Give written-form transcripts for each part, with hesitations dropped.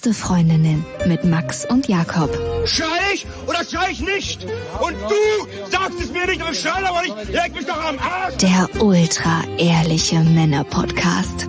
Beste Freundinnen mit Max und Jakob. Schrei ich oder schrei ich nicht? Und du sagst es mir nicht, aber ich schrei aber nicht. Leg mich doch am Arsch. Der ultra-ehrliche Männer-Podcast.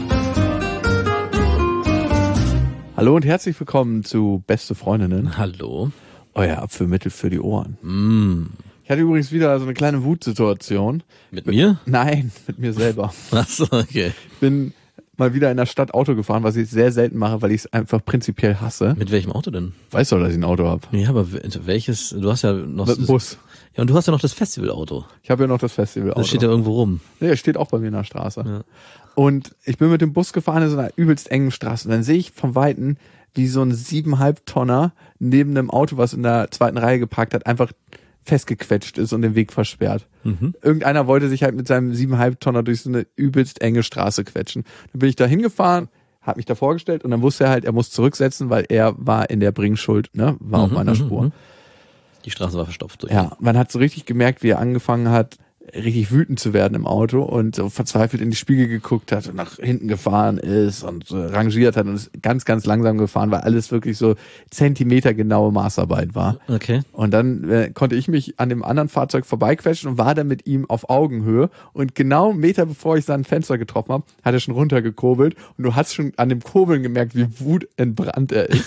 Hallo und herzlich willkommen zu Beste Freundinnen. Hallo. Euer Abführmittel für die Ohren. Ich hatte übrigens wieder so eine kleine Wutsituation. Mit mir? Nein, mit mir selber. Achso, okay. Ich bin mal wieder in der Stadt Auto gefahren, was ich sehr selten mache, weil ich es einfach prinzipiell hasse. Mit welchem Auto denn? Weißt du, dass ich ein Auto habe? Ja, aber welches? Du hast ja noch Mit dem Bus. Ja, und du hast ja noch das Festivalauto. Ich habe ja noch das Festivalauto. Das steht ja irgendwo rum. Nee, das steht auch bei mir in der Straße. Ja. Und ich bin mit dem Bus gefahren in so einer übelst engen Straße. Und dann sehe ich vom Weiten, wie so ein 7,5 Tonner neben einem Auto, was in der zweiten Reihe geparkt hat, einfach festgequetscht ist und den Weg versperrt. Irgendeiner wollte sich halt mit seinem 7,5 Tonner durch so eine übelst enge Straße quetschen. Dann bin ich da hingefahren, habe mich da vorgestellt und dann wusste er halt, er muss zurücksetzen, weil er war in der Bringschuld, ne, war auf meiner Spur. Die Straße war verstopft durch. Ja, man hat so richtig gemerkt, wie er angefangen hat, richtig wütend zu werden im Auto und so verzweifelt in die Spiegel geguckt hat und nach hinten gefahren ist und so rangiert hat und ist ganz, ganz langsam gefahren, weil alles wirklich so zentimetergenaue Maßarbeit war. Okay. Und dann konnte ich mich an dem anderen Fahrzeug vorbeiquetschen und war dann mit ihm auf Augenhöhe und genau einen Meter bevor ich sein Fenster getroffen habe, hat er schon runtergekurbelt und du hast schon an dem Kurbeln gemerkt, wie wutentbrannt er ist.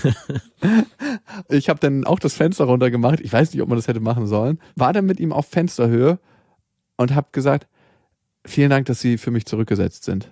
Ich habe dann auch das Fenster runtergemacht, ich weiß nicht, ob man das hätte machen sollen, war dann mit ihm auf Fensterhöhe und habe gesagt, vielen Dank, dass Sie für mich zurückgesetzt sind.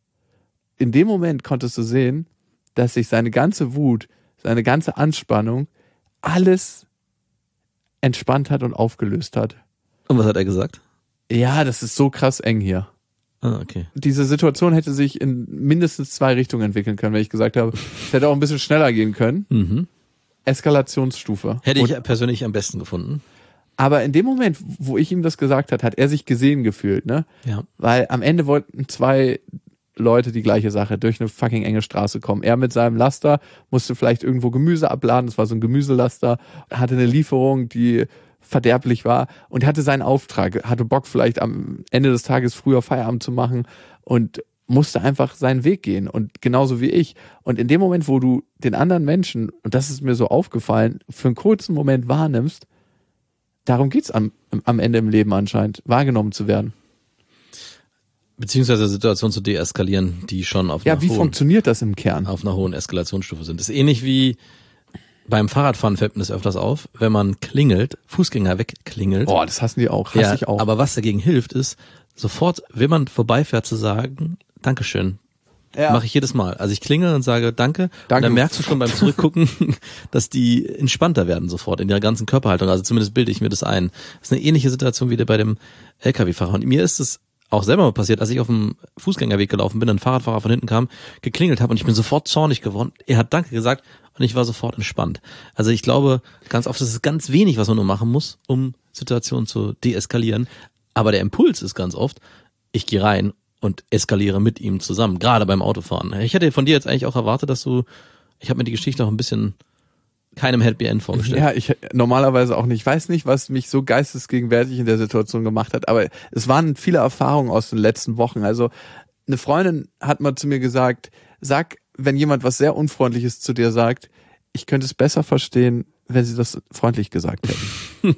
In dem Moment konntest du sehen, dass sich seine ganze Wut, seine ganze Anspannung, alles entspannt hat und aufgelöst hat. Und was hat er gesagt? Ja, das ist so krass eng hier. Ah, okay. Diese Situation hätte sich in mindestens 2 Richtungen entwickeln können, wenn ich gesagt habe, es hätte auch ein bisschen schneller gehen können. Eskalationsstufe. Hätte ich persönlich am besten gefunden. Aber in dem Moment, wo ich ihm das gesagt habe, hat er sich gesehen gefühlt, ne? Ja. Weil am Ende wollten 2 Leute die gleiche Sache, durch eine fucking enge Straße kommen. Er mit seinem Laster musste vielleicht irgendwo Gemüse abladen, das war so ein Gemüselaster, hatte eine Lieferung, die verderblich war und hatte seinen Auftrag, hatte Bock vielleicht am Ende des Tages früher Feierabend zu machen und musste einfach seinen Weg gehen und genauso wie ich. Und in dem Moment, wo du den anderen Menschen, und das ist mir so aufgefallen, für einen kurzen Moment wahrnimmst, darum geht's am Ende im Leben anscheinend, wahrgenommen zu werden. Beziehungsweise Situation zu deeskalieren, die schon auf Ja, wie funktioniert das im Kern? auf einer hohen Eskalationsstufe sind. Das ist ähnlich wie beim Fahrradfahren, fällt mir das öfters auf, wenn man klingelt, Fußgänger wegklingelt. Boah, das hassen die auch, hasse ich auch. Aber was dagegen hilft, ist sofort, wenn man vorbeifährt, zu sagen, Dankeschön. Ja. Mache ich jedes Mal. Also ich klingel und sage Danke. Und dann merkst du schon beim Zurückgucken, dass die entspannter werden sofort in ihrer ganzen Körperhaltung. Also zumindest bilde ich mir das ein. Das ist eine ähnliche Situation wie bei dem LKW-Fahrer. Und mir ist es auch selber mal passiert, als ich auf dem Fußgängerweg gelaufen bin, ein Fahrradfahrer von hinten kam, geklingelt habe und ich bin sofort zornig geworden. Er hat Danke gesagt und ich war sofort entspannt. Also ich glaube, ganz oft ist es ganz wenig, was man nur machen muss, um Situationen zu deeskalieren. Aber der Impuls ist ganz oft, ich gehe rein und eskaliere mit ihm zusammen, gerade beim Autofahren. Ich hätte von dir jetzt eigentlich auch erwartet, ich habe mir die Geschichte auch ein bisschen keinem Happy End vorgestellt. Ja, ich normalerweise auch nicht. Ich weiß nicht, was mich so geistesgegenwärtig in der Situation gemacht hat, aber es waren viele Erfahrungen aus den letzten Wochen. Also eine Freundin hat mal zu mir gesagt, sag, wenn jemand was sehr Unfreundliches zu dir sagt, ich könnte es besser verstehen, wenn sie das freundlich gesagt hätten.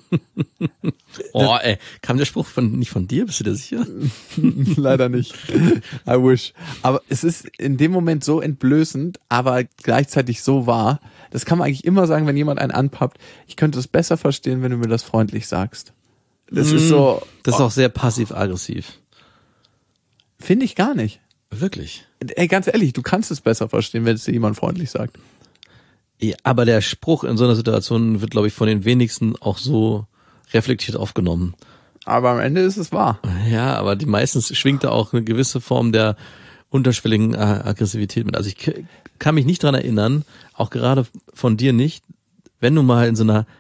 Oh, ey, kam der Spruch nicht von dir? Bist du dir sicher? Leider nicht. I wish. Aber es ist in dem Moment so entblößend, aber gleichzeitig so wahr. Das kann man eigentlich immer sagen, wenn jemand einen anpappt. Ich könnte es besser verstehen, wenn du mir das freundlich sagst. Das ist so. Das ist auch sehr passiv-aggressiv. Finde ich gar nicht. Wirklich? Ey, ganz ehrlich, du kannst es besser verstehen, wenn es dir jemand freundlich sagt. Ja, aber der Spruch in so einer Situation wird, glaube ich, von den wenigsten auch so reflektiert aufgenommen. Aber am Ende ist es wahr. Ja, aber die meistens schwingt da auch eine gewisse Form der unterschwelligen Aggressivität mit. Also ich kann mich nicht dran erinnern, auch gerade von dir nicht, wenn du mal in so einer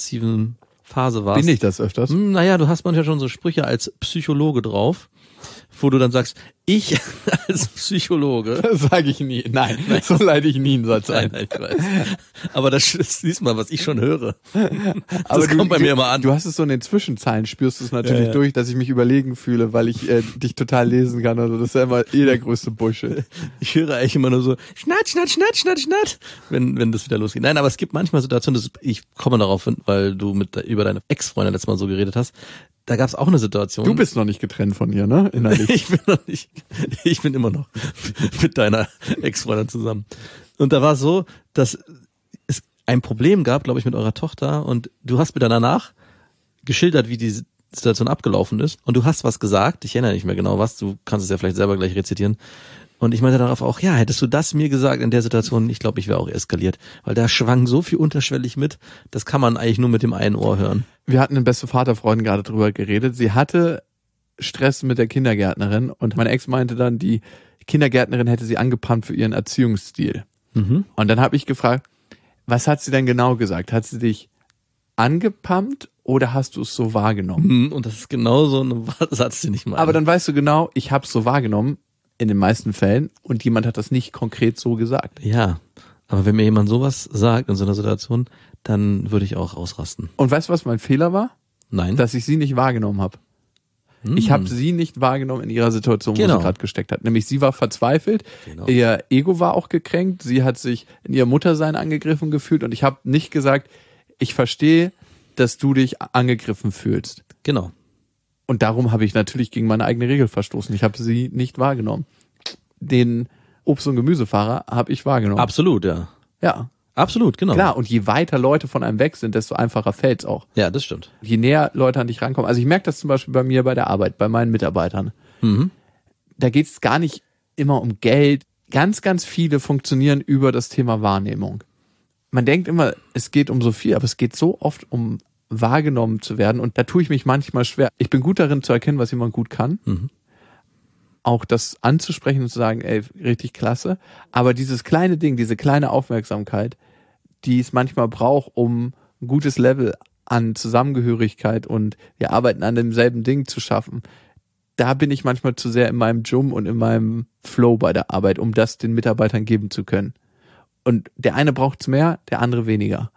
passiv-aggressiven Phase warst. Bin ich das öfters? Naja, du hast manchmal schon so Sprüche als Psychologe drauf, wo du dann sagst, ich als Psychologe. Das sage ich nie. Nein, so leite ich nie einen Satz ein. Nein, ich weiß. Aber das siehst mal, was ich schon höre. Aber das kommt bei mir immer an. Du hast es so in den Zwischenzeilen, spürst du es natürlich durch, dass ich mich überlegen fühle, weil ich dich total lesen kann. Also das ist ja immer der größte Bullshit. Ich höre eigentlich immer nur so, schnatt, wenn das wieder losgeht. Nein, aber es gibt manchmal Situationen, ich komme darauf hin, weil du über deine Ex-Freundin letztes Mal so geredet hast. Da gab es auch eine Situation. Du bist noch nicht getrennt von ihr, ne? Innerlich. Ich bin immer noch mit deiner Ex-Freundin zusammen. Und da war es so, dass es ein Problem gab, glaube ich, mit eurer Tochter und du hast mir dann danach geschildert, wie die Situation abgelaufen ist und du hast was gesagt, ich erinnere nicht mehr genau was, du kannst es ja vielleicht selber gleich rezitieren. Und ich meinte darauf auch, ja, hättest du das mir gesagt in der Situation, ich glaube, ich wäre auch eskaliert. Weil da schwang so viel unterschwellig mit, das kann man eigentlich nur mit dem einen Ohr hören. Wir hatten in beste Vaterfreundin gerade drüber geredet. Sie hatte Stress mit der Kindergärtnerin und meine Ex meinte dann, die Kindergärtnerin hätte sie angepammt für ihren Erziehungsstil. Und dann habe ich gefragt, was hat sie denn genau gesagt? Hat sie dich angepammt oder hast du es so wahrgenommen? Und das ist genau so ein Satz, den ich meine. Aber dann weißt du genau, ich habe es so wahrgenommen, in den meisten Fällen, und jemand hat das nicht konkret so gesagt. Ja, aber wenn mir jemand sowas sagt in so einer Situation, dann würde ich auch ausrasten. Und weißt du, was mein Fehler war? Nein. Dass ich sie nicht wahrgenommen habe. Ich habe sie nicht wahrgenommen in ihrer Situation, wo sie gerade gesteckt hat. Nämlich sie war verzweifelt, ihr Ego war auch gekränkt, sie hat sich in ihr Muttersein angegriffen gefühlt und ich habe nicht gesagt, ich verstehe, dass du dich angegriffen fühlst. Genau. Und darum habe ich natürlich gegen meine eigene Regel verstoßen. Ich habe sie nicht wahrgenommen. Den Obst- und Gemüsefahrer habe ich wahrgenommen. Absolut, ja. Ja. Absolut, genau. Klar, und je weiter Leute von einem weg sind, desto einfacher fällt's auch. Ja, das stimmt. Je näher Leute an dich rankommen. Also ich merke das zum Beispiel bei mir bei der Arbeit, bei meinen Mitarbeitern. Da geht's gar nicht immer um Geld. Ganz, ganz viele funktionieren über das Thema Wahrnehmung. Man denkt immer, es geht um so viel, aber es geht so oft um wahrgenommen zu werden und da tue ich mich manchmal schwer. Ich bin gut darin zu erkennen, was jemand gut kann. Auch das anzusprechen und zu sagen, ey, richtig klasse. Aber dieses kleine Ding, diese kleine Aufmerksamkeit, die es manchmal braucht, um ein gutes Level an Zusammengehörigkeit und wir arbeiten an demselben Ding zu schaffen, da bin ich manchmal zu sehr in meinem Jum und in meinem Flow bei der Arbeit, um das den Mitarbeitern geben zu können. Und der eine braucht's mehr, der andere weniger.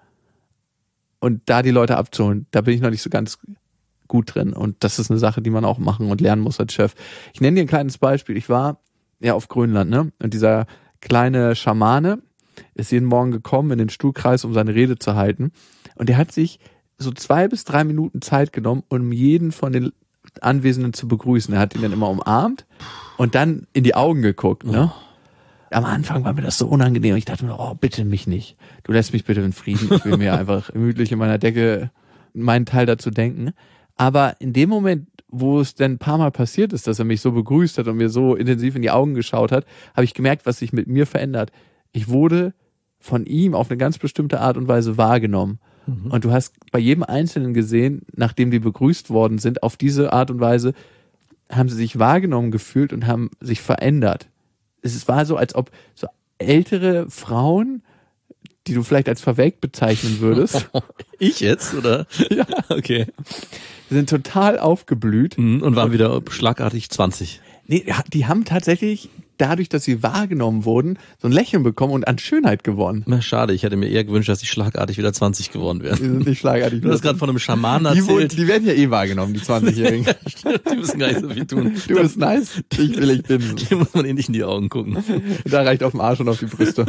Und da die Leute abzuholen, da bin ich noch nicht so ganz gut drin. Und das ist eine Sache, die man auch machen und lernen muss als Chef. Ich nenne dir ein kleines Beispiel. Ich war ja auf Grönland, ne? Und dieser kleine Schamane ist jeden Morgen gekommen in den Stuhlkreis, um seine Rede zu halten. Und der hat sich so 2 bis 3 Minuten Zeit genommen, um jeden von den Anwesenden zu begrüßen. Er hat ihn dann immer umarmt und dann in die Augen geguckt, ne? Am Anfang war mir das so unangenehm. Ich dachte mir, oh, bitte mich nicht. Du lässt mich bitte in Frieden. Ich will mir einfach gemütlich in meiner Decke meinen Teil dazu denken. Aber in dem Moment, wo es dann ein paar Mal passiert ist, dass er mich so begrüßt hat und mir so intensiv in die Augen geschaut hat, habe ich gemerkt, was sich mit mir verändert. Ich wurde von ihm auf eine ganz bestimmte Art und Weise wahrgenommen. Und du hast bei jedem Einzelnen gesehen, nachdem die begrüßt worden sind, auf diese Art und Weise haben sie sich wahrgenommen gefühlt und haben sich verändert. Es war so, als ob so ältere Frauen, die du vielleicht als verwelkt bezeichnen würdest. Ich jetzt, oder? Ja. Okay. Sind total aufgeblüht. Und waren wieder schlagartig 20. Nee, die haben tatsächlich, dadurch, dass sie wahrgenommen wurden, so ein Lächeln bekommen und an Schönheit gewonnen. Na, schade, ich hätte mir eher gewünscht, dass die schlagartig wieder 20 geworden wären. Die sind nicht schlagartig. Du hast gerade von einem Schamanen erzählt. Die werden ja eh wahrgenommen, die 20-Jährigen. Die müssen gar nicht so viel tun. Du bist nice, ich will ich bin. Hier muss man eh nicht in die Augen gucken. Da reicht auf den Arsch und auf die Brüste.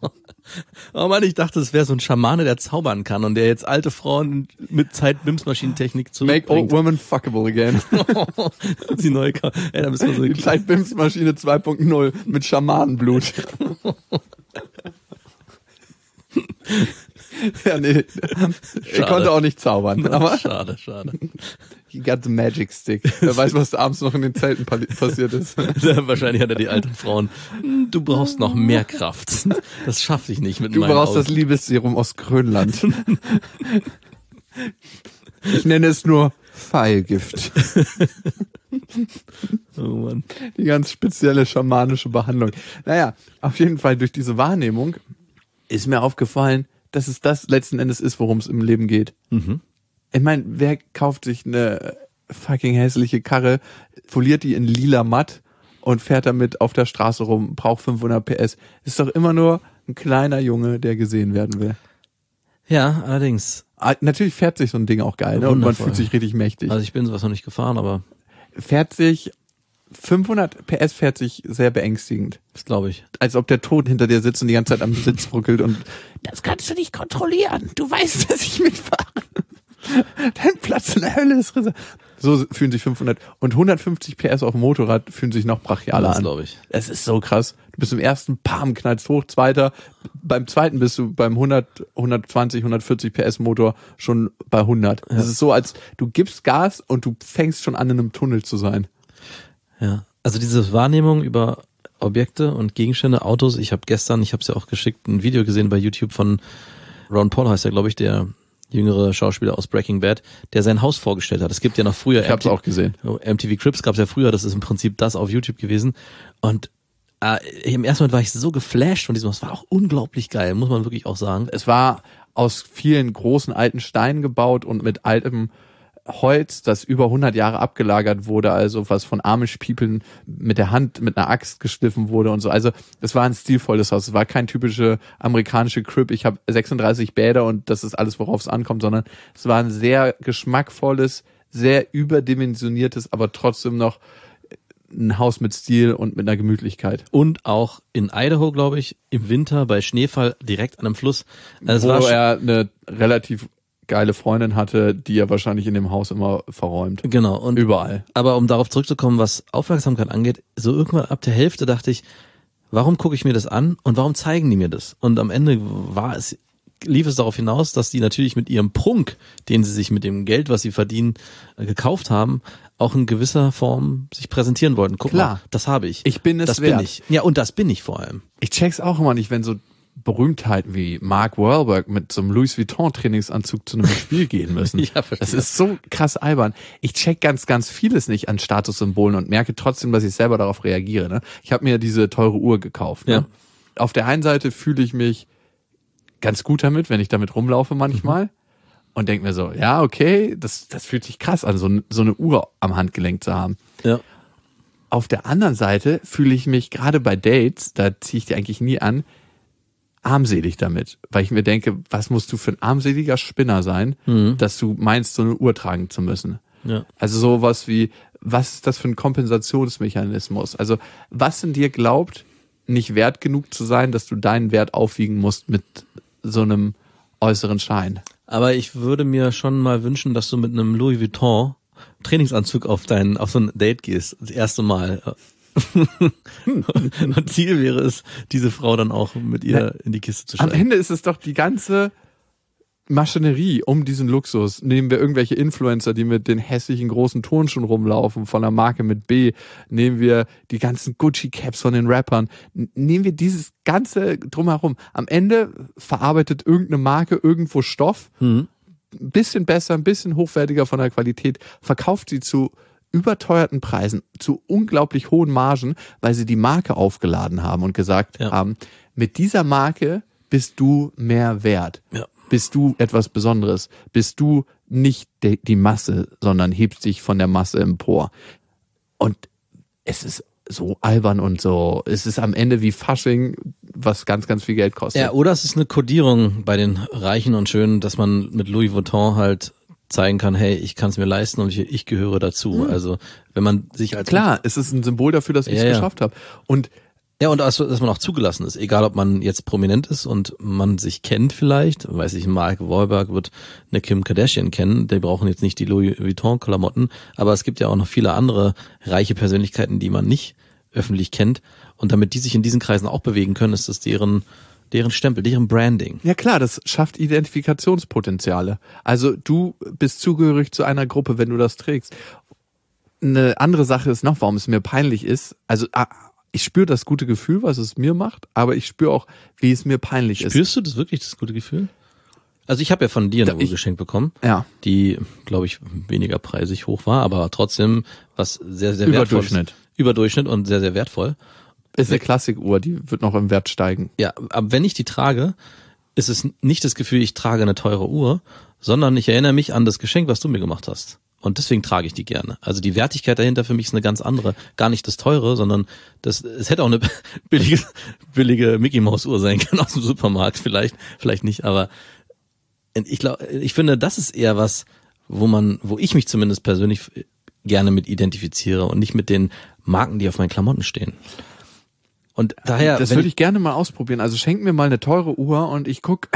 Oh Mann, ich dachte, es wäre so ein Schamane, der zaubern kann und der jetzt alte Frauen mit Zeit-Bims-Maschinentechnik zurückbringt. Make old women fuckable again. Die neue da müssen wir so die Zeit-Bims-Maschine 2.0 mit Schamanenblut. Ja, nee. Er konnte auch nicht zaubern. Aber schade. He got the magic stick. Wer weiß, was da abends noch in den Zelten passiert ist. Wahrscheinlich hat er die alten Frauen. Du brauchst noch mehr Kraft. Das schaffe ich nicht mit meinen Augen. Du brauchst das Liebesserum aus Grönland. Ich nenne es nur Pfeilgift. Oh Mann. Die ganz spezielle schamanische Behandlung. Naja, auf jeden Fall durch diese Wahrnehmung ist mir aufgefallen, dass es das letzten Endes ist, worum es im Leben geht. Ich meine, wer kauft sich eine fucking hässliche Karre, foliert die in lila matt und fährt damit auf der Straße rum, braucht 500 PS. Ist doch immer nur ein kleiner Junge, der gesehen werden will. Ja, allerdings. Natürlich fährt sich so ein Ding auch geil, ne? Und man fühlt sich richtig mächtig. Also ich bin sowas noch nicht gefahren, aber... 500 PS fährt sich sehr beängstigend. Das glaube ich. Als ob der Tod hinter dir sitzt und die ganze Zeit am Sitz ruckelt und das kannst du nicht kontrollieren. Du weißt, dass ich mitfahre. Dein Platz in der Hölle ist reserviert. So fühlen sich 500 und 150 PS auf dem Motorrad fühlen sich noch brachialer an. Das glaube ich. Es ist so krass. Du bist im ersten, knallst hoch, zweiter. Beim zweiten bist du beim 120, 140 PS Motor schon bei 100. Ja. Das ist so, als du gibst Gas und du fängst schon an, in einem Tunnel zu sein. Ja, also diese Wahrnehmung über Objekte und Gegenstände, Autos. Ich habe gestern, ich habe es ja auch geschickt, ein Video gesehen bei YouTube von Ron Paul, heißt er, glaube ich, der jüngere Schauspieler aus Breaking Bad, der sein Haus vorgestellt hat. Es gibt ja noch früher... Ich habe es auch gesehen. MTV Cribs gab es ja früher, das ist im Prinzip das auf YouTube gewesen. Und im ersten Moment war ich so geflasht von diesem Haus. Es war auch unglaublich geil, muss man wirklich auch sagen. Es war aus vielen großen alten Steinen gebaut und mit altem Holz, das über 100 Jahre abgelagert wurde, also was von Amish-People mit der Hand, mit einer Axt geschliffen wurde und so. Also es war ein stilvolles Haus. Es war kein typische amerikanische Crib, ich habe 36 Bäder und das ist alles, worauf es ankommt, sondern es war ein sehr geschmackvolles, sehr überdimensioniertes, aber trotzdem noch ein Haus mit Stil und mit einer Gemütlichkeit. Und auch in Idaho, glaube ich, im Winter bei Schneefall direkt an einem Fluss. Also wo er eine relativ geile Freundin hatte, die er wahrscheinlich in dem Haus immer verräumt. Genau. Und überall. Aber um darauf zurückzukommen, was Aufmerksamkeit angeht, so irgendwann ab der Hälfte dachte ich, warum gucke ich mir das an und warum zeigen die mir das? Und am Ende lief es darauf hinaus, dass die natürlich mit ihrem Prunk, den sie sich mit dem Geld, was sie verdienen, gekauft haben, auch in gewisser Form sich präsentieren wollten. Guck mal, das habe ich. Ich bin es das wert. Bin ich. Ja, und das bin ich vor allem. Ich check's auch immer nicht, wenn so Berühmtheiten wie Mark Wahlberg mit so einem Louis Vuitton Trainingsanzug zu einem Spiel gehen müssen. Ja, das ist so krass albern. Ich check ganz, ganz vieles nicht an Statussymbolen und merke trotzdem, dass ich selber darauf reagiere. Ne? Ich habe mir diese teure Uhr gekauft. Ne? Ja. Auf der einen Seite fühle ich mich ganz gut damit, wenn ich damit rumlaufe manchmal und denke mir so, ja, okay, das fühlt sich krass an, so eine Uhr am Handgelenk zu haben. Ja. Auf der anderen Seite fühle ich mich gerade bei Dates, da ziehe ich die eigentlich nie an, armselig damit, weil ich mir denke, was musst du für ein armseliger Spinner sein, dass du meinst, so eine Uhr tragen zu müssen. Ja. Also sowas wie, was ist das für ein Kompensationsmechanismus? Also was in dir glaubt, nicht wert genug zu sein, dass du deinen Wert aufwiegen musst mit so einem äußeren Schein. Aber ich würde mir schon mal wünschen, dass du mit einem Louis Vuitton Trainingsanzug auf so ein Date gehst, das erste Mal. Und Ziel wäre es, diese Frau dann auch mit ihr in die Kiste zu stellen. Am Ende ist es doch die ganze Maschinerie um diesen Luxus. Nehmen wir irgendwelche Influencer, die mit den hässlichen großen Turnschuhen rumlaufen, von der Marke mit B. Nehmen wir die ganzen Gucci-Caps von den Rappern. Nehmen wir dieses ganze drumherum. Am Ende verarbeitet irgendeine Marke irgendwo Stoff, ein bisschen besser, ein bisschen hochwertiger von der Qualität, verkauft sie zu überteuerten Preisen, zu unglaublich hohen Margen, weil sie die Marke aufgeladen haben und gesagt haben, mit dieser Marke bist du mehr wert. Ja. Bist du etwas Besonderes. Bist du nicht die Masse, sondern hebst dich von der Masse empor. Und es ist so albern und so. Es ist am Ende wie Fasching, was ganz, ganz viel Geld kostet. Ja, oder es ist eine Kodierung bei den Reichen und Schönen, dass man mit Louis Vuitton halt zeigen kann, hey, ich kann es mir leisten und ich gehöre dazu. Also wenn man sich als... Klar, es ist ein Symbol dafür, dass ich es geschafft habe. Und dass man auch zugelassen ist, egal ob man jetzt prominent ist und man sich kennt vielleicht, weiß ich, Mark Wahlberg wird eine Kim Kardashian kennen, die brauchen jetzt nicht die Louis Vuitton Klamotten, aber es gibt ja auch noch viele andere reiche Persönlichkeiten, die man nicht öffentlich kennt und damit die sich in diesen Kreisen auch bewegen können, ist das deren Stempel, deren Branding. Ja klar, das schafft Identifikationspotenziale. Also du bist zugehörig zu einer Gruppe, wenn du das trägst. Eine andere Sache ist noch, warum es mir peinlich ist, also ich spüre das gute Gefühl, was es mir macht, aber ich spüre auch, wie es mir peinlich ist. Spürst du das wirklich, das gute Gefühl? Also ich habe ja von dir eine Uhr geschenkt bekommen, die, glaube ich, weniger preisig hoch war, aber trotzdem was sehr, sehr wertvoll ist. Überdurchschnitt und sehr, sehr wertvoll. Ist eine Klassikuhr, die wird noch im Wert steigen. Ja, aber wenn ich die trage, ist es nicht das Gefühl, ich trage eine teure Uhr, sondern ich erinnere mich an das Geschenk, was du mir gemacht hast. Und deswegen trage ich die gerne. Also die Wertigkeit dahinter für mich ist eine ganz andere. Gar nicht das Teure, sondern es hätte auch eine billige Mickey-Maus-Uhr sein können aus dem Supermarkt. Vielleicht nicht, aber ich finde, das ist eher was, wo ich mich zumindest persönlich gerne mit identifiziere und nicht mit den Marken, die auf meinen Klamotten stehen. Und daher. Das würde ich gerne mal ausprobieren. Also schenk mir mal eine teure Uhr und ich guck,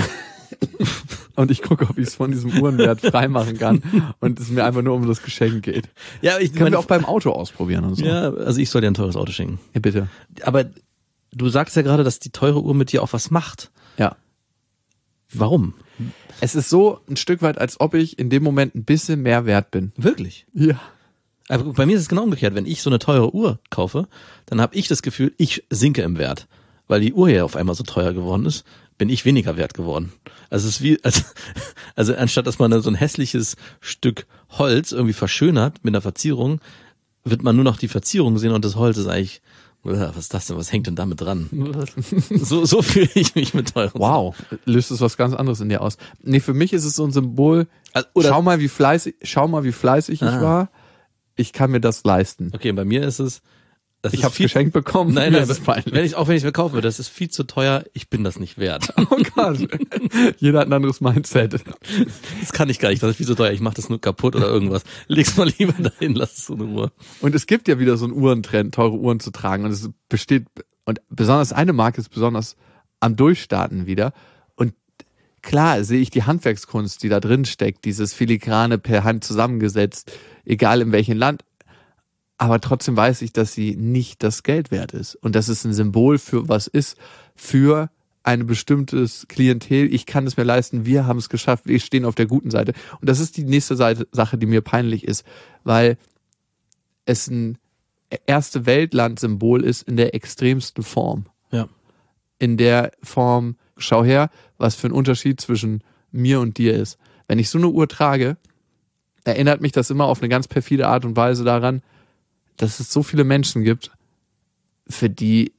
ob ich es von diesem Uhrenwert freimachen kann und es mir einfach nur um das Geschenk geht. Ja, können wir auch beim Auto ausprobieren und so. Ja, also ich soll dir ein teures Auto schenken. Ja, bitte. Aber du sagst ja gerade, dass die teure Uhr mit dir auch was macht. Ja. Warum? Es ist so ein Stück weit, als ob ich in dem Moment ein bisschen mehr wert bin. Wirklich? Ja. Aber bei mir ist es genau umgekehrt. Wenn ich so eine teure Uhr kaufe, dann habe ich das Gefühl, ich sinke im Wert. Weil die Uhr ja auf einmal so teuer geworden ist, bin ich weniger wert geworden. Also es ist wie, also anstatt dass man so ein hässliches Stück Holz irgendwie verschönert mit einer Verzierung, wird man nur noch die Verzierung sehen und das Holz ist eigentlich, was ist das denn, was hängt denn damit dran? So fühle ich mich mit teuren. Wow, löst es was ganz anderes in dir aus. Nee, für mich ist es so ein Symbol, schau mal, wie fleißig ich war. Ich kann mir das leisten. Okay, bei mir ist es, ich habe es geschenkt bekommen. Nein, wenn ich es mir kaufe, das ist viel zu teuer, ich bin das nicht wert. Oh Gott. Jeder hat ein anderes Mindset. Das kann ich gar nicht, das ist viel zu teuer, ich mache das nur kaputt oder irgendwas. Leg's mal lieber dahin, lass es so eine Ruhe. Und es gibt ja wieder so einen Uhrentrend, teure Uhren zu tragen und es besteht, und besonders eine Marke ist besonders am Durchstarten wieder. Und klar sehe ich die Handwerkskunst, die da drin steckt, dieses Filigrane per Hand zusammengesetzt, egal in welchem Land. Aber trotzdem weiß ich, dass sie nicht das Geld wert ist. Und dass es ein Symbol für was ist, für ein bestimmtes Klientel. Ich kann es mir leisten, wir haben es geschafft, wir stehen auf der guten Seite. Und das ist die nächste Sache, die mir peinlich ist, weil es ein erste Weltland-Symbol ist in der extremsten Form. Ja. In der Form, schau her, was für ein Unterschied zwischen mir und dir ist. Wenn ich so eine Uhr trage, erinnert mich das immer auf eine ganz perfide Art und Weise daran, dass es so viele Menschen gibt, für die